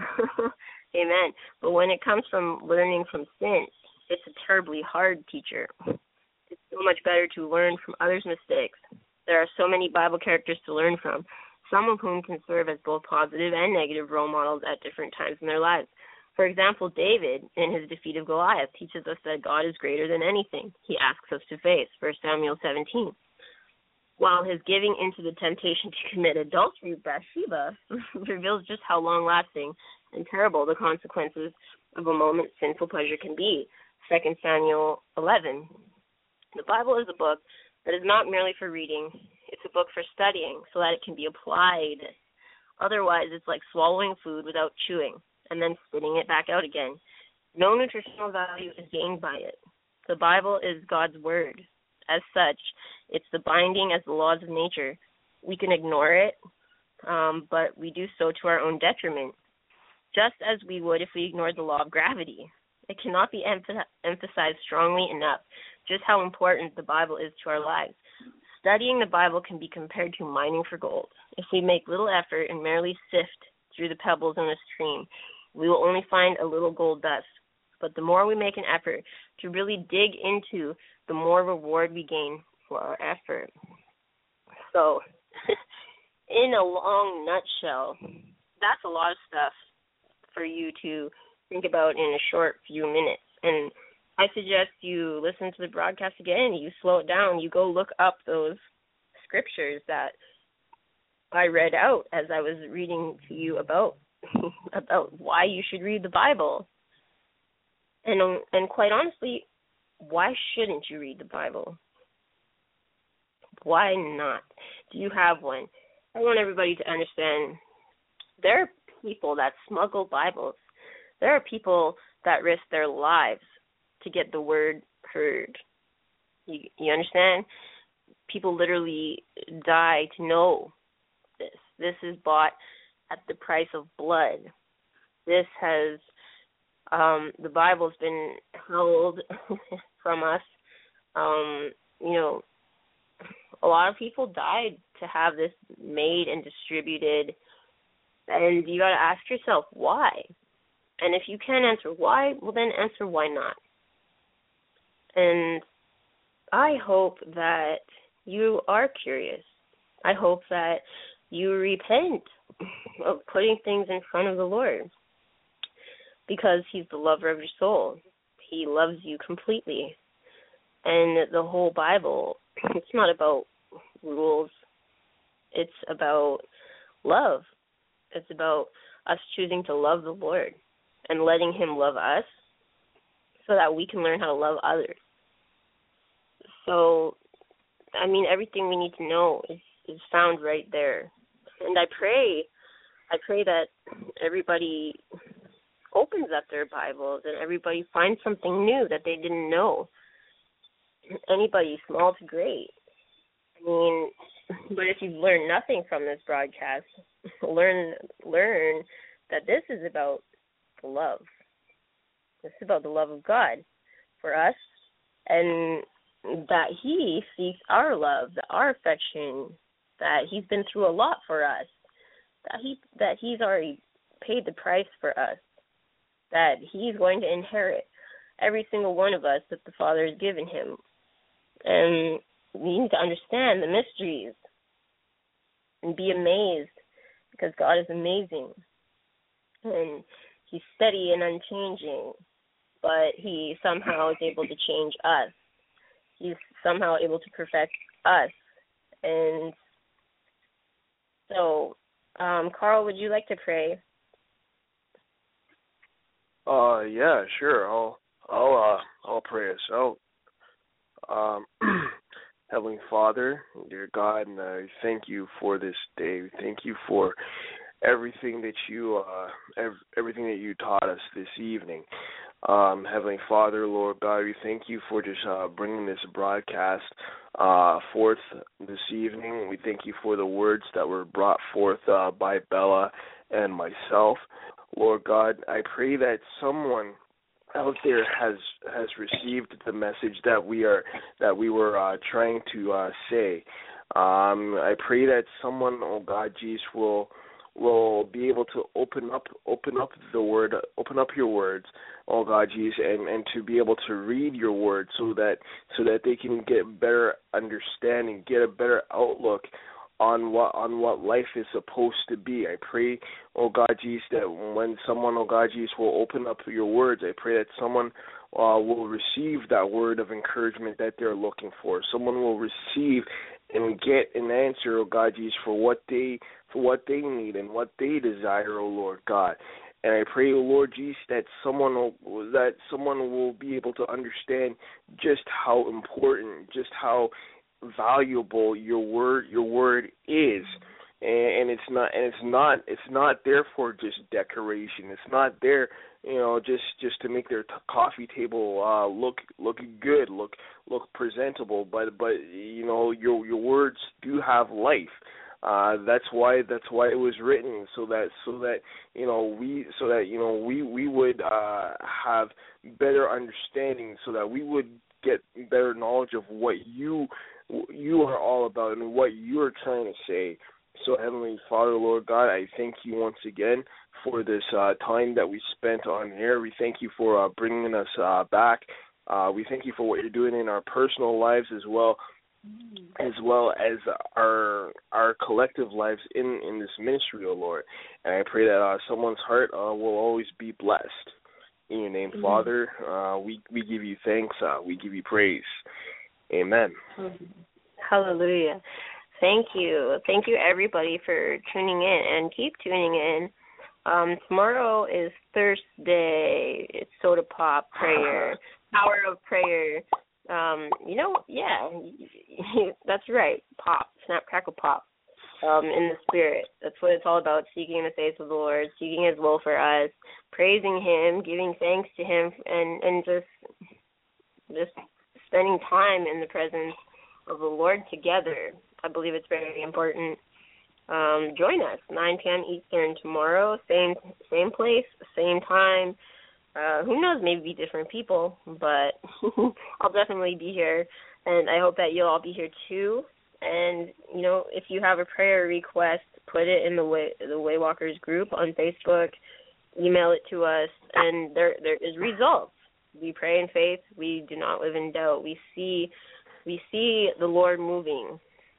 Amen. But when it comes from learning from sin, it's a terribly hard teacher. It's so much better to learn from others' mistakes. There are so many Bible characters to learn from, some of whom can serve as both positive and negative role models at different times in their lives. For example, David, in his defeat of Goliath, teaches us that God is greater than anything he asks us to face, First Samuel seventeen. While his giving into the temptation to commit adultery with Bathsheba reveals just how long-lasting and terrible the consequences of a moment's sinful pleasure can be, Second Samuel eleven. The Bible is a book that is not merely for reading. It's a book for studying so that it can be applied. Otherwise, it's like swallowing food without chewing and then spitting it back out again. No nutritional value is gained by it. The Bible is God's word. As such, it's the binding as the laws of nature. We can ignore it, um, but we do so to our own detriment, just as we would if we ignored the law of gravity. It cannot be emph- emphasized strongly enough just how important the Bible is to our lives. Studying the Bible can be compared to mining for gold. If we make little effort and merely sift through the pebbles in a stream, we will only find a little gold dust. But the more we make an effort to really dig into, the more reward we gain for our effort. So, in a long nutshell, that's a lot of stuff for you to think about in a short few minutes. And I suggest you listen to the broadcast again, you slow it down, you go look up those scriptures that I read out as I was reading to you about about why you should read the Bible. And um, and quite honestly, why shouldn't you read the Bible? Why not? Do you have one? I want everybody to understand there are people that smuggle Bibles. There are people that risk their lives to get the word heard. You, you understand? People literally die to know this. This is bought at the price of blood. This has, um, the Bible's been held from us. Um, you know, a lot of people died to have this made and distributed, and you got to ask yourself why. And if you can't answer why, well then answer why not. And I hope that you are curious. I hope that you repent of putting things in front of the Lord, because he's the lover of your soul. He loves you completely. And the whole Bible, it's not about rules. It's about love. It's about us choosing to love the Lord and letting him love us so that we can learn how to love others. So, I mean, everything we need to know is, is found right there. And I pray, I pray that everybody opens up their Bibles and everybody finds something new that they didn't know. Anybody, small to great. I mean, but if you've learned nothing from this broadcast, learn learn that this is about the love. This is about the love of God for us, and that he seeks our love, our affection, that he's been through a lot for us, that he that he's already paid the price for us, that he's going to inherit every single one of us that the Father has given him. And we need to understand the mysteries and be amazed, because God is amazing. And he's steady and unchanging, but he somehow is able to change us. He's somehow able to perfect us. And so, um, Carl, would you like to pray? Uh, yeah, sure. I'll, I'll, uh, I'll pray us out. Um, Heavenly Father, dear God, and I thank you for this day. Thank you for everything that you uh, ev- everything that you taught us this evening. Um, Heavenly Father, Lord God, we thank you for just uh, bringing this broadcast uh, forth this evening. We thank you for the words that were brought forth uh, by Bella and myself. Lord God, I pray that someone out there has has received the message that we are that we were uh, trying to uh, say. Um, I pray that someone, oh God, Jesus, will will be able to open up open up the word, open up your words, oh God, Jesus, and, and to be able to read your word so that so that they can get better understanding, get a better outlook on what on what life is supposed to be. I pray, oh God, Jesus, that when someone, oh God, Jesus, will open up your words, I pray that someone uh, will receive that word of encouragement that they're looking for. Someone will receive and get an answer, oh God, Jesus, for what they for what they need and what they desire, oh Lord God. And I pray, oh Lord Jesus, that someone will, that someone will be able to understand just how important, just how valuable your word your word is, and, and it's not and it's not it's not there for just decoration. It's not there, you know, just just to make their t- coffee table uh, look look good, look look presentable. But but you know, your your words do have life. Uh, that's why that's why it was written, so that so that you know we so that you know we we would uh, have better understanding, so that we would get better knowledge of what you you are all about and what you're trying to say. So, Heavenly Father, Lord God, I thank you once again for this uh, time that we spent on here. We thank you for uh, bringing us uh, back. Uh, we thank you for what you're doing in our personal lives as well, as well as our our collective lives in, in this ministry, oh Lord. And I pray that uh, someone's heart uh, will always be blessed. In your name, mm-hmm. Father, uh, we, we give you thanks. Uh, we give you praise. Amen. Hallelujah. Thank you. Thank you, everybody, for tuning in, and keep tuning in. Um, tomorrow is Thursday. It's Soda Pop Prayer, Power of Prayer. Um, you know, yeah, that's right. Pop, snap, crackle, pop. Um, in the spirit. That's what it's all about, seeking the face of the Lord, seeking his will for us, praising him, giving thanks to him, and, and just just spending time in the presence of the Lord together. I believe it's very important. Um, join us, nine p.m. Eastern tomorrow, same same place, same time. Uh, who knows, maybe different people, but I'll definitely be here, and I hope that you'll all be here too. And, you know, if you have a prayer request, put it in the way the Waywalkers group on Facebook, email it to us, and there there is results. We pray in faith. We do not live in doubt. We see we see the Lord moving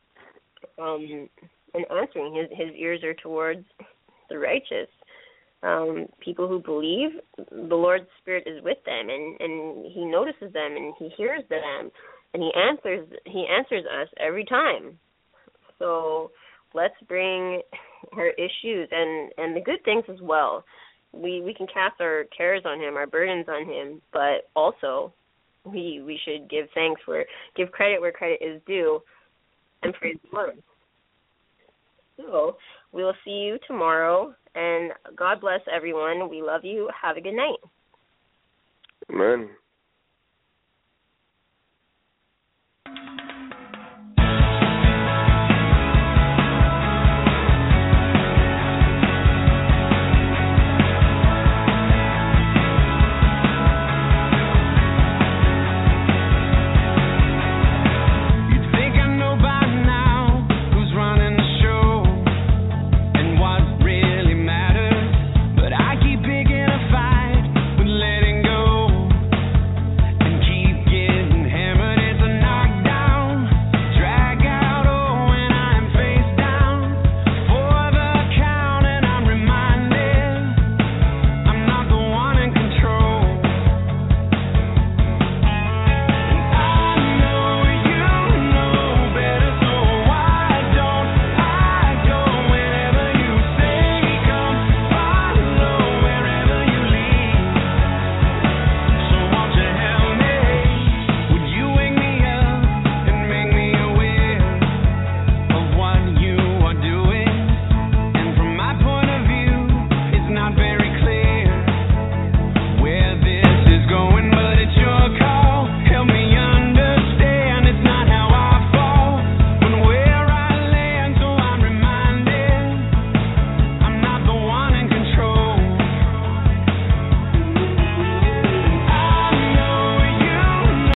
um, and answering. His his ears are towards the righteous. Um, people who believe, the Lord's Spirit is with them, and, and he notices them, and he hears them, and he answers he answers us every time. So let's bring our issues and, and the good things as well. We we can cast our cares on him, our burdens on him, but also we we should give thanks where give credit where credit is due, and praise the Lord. So we will see you tomorrow, and God bless everyone. We love you. Have a good night. Amen.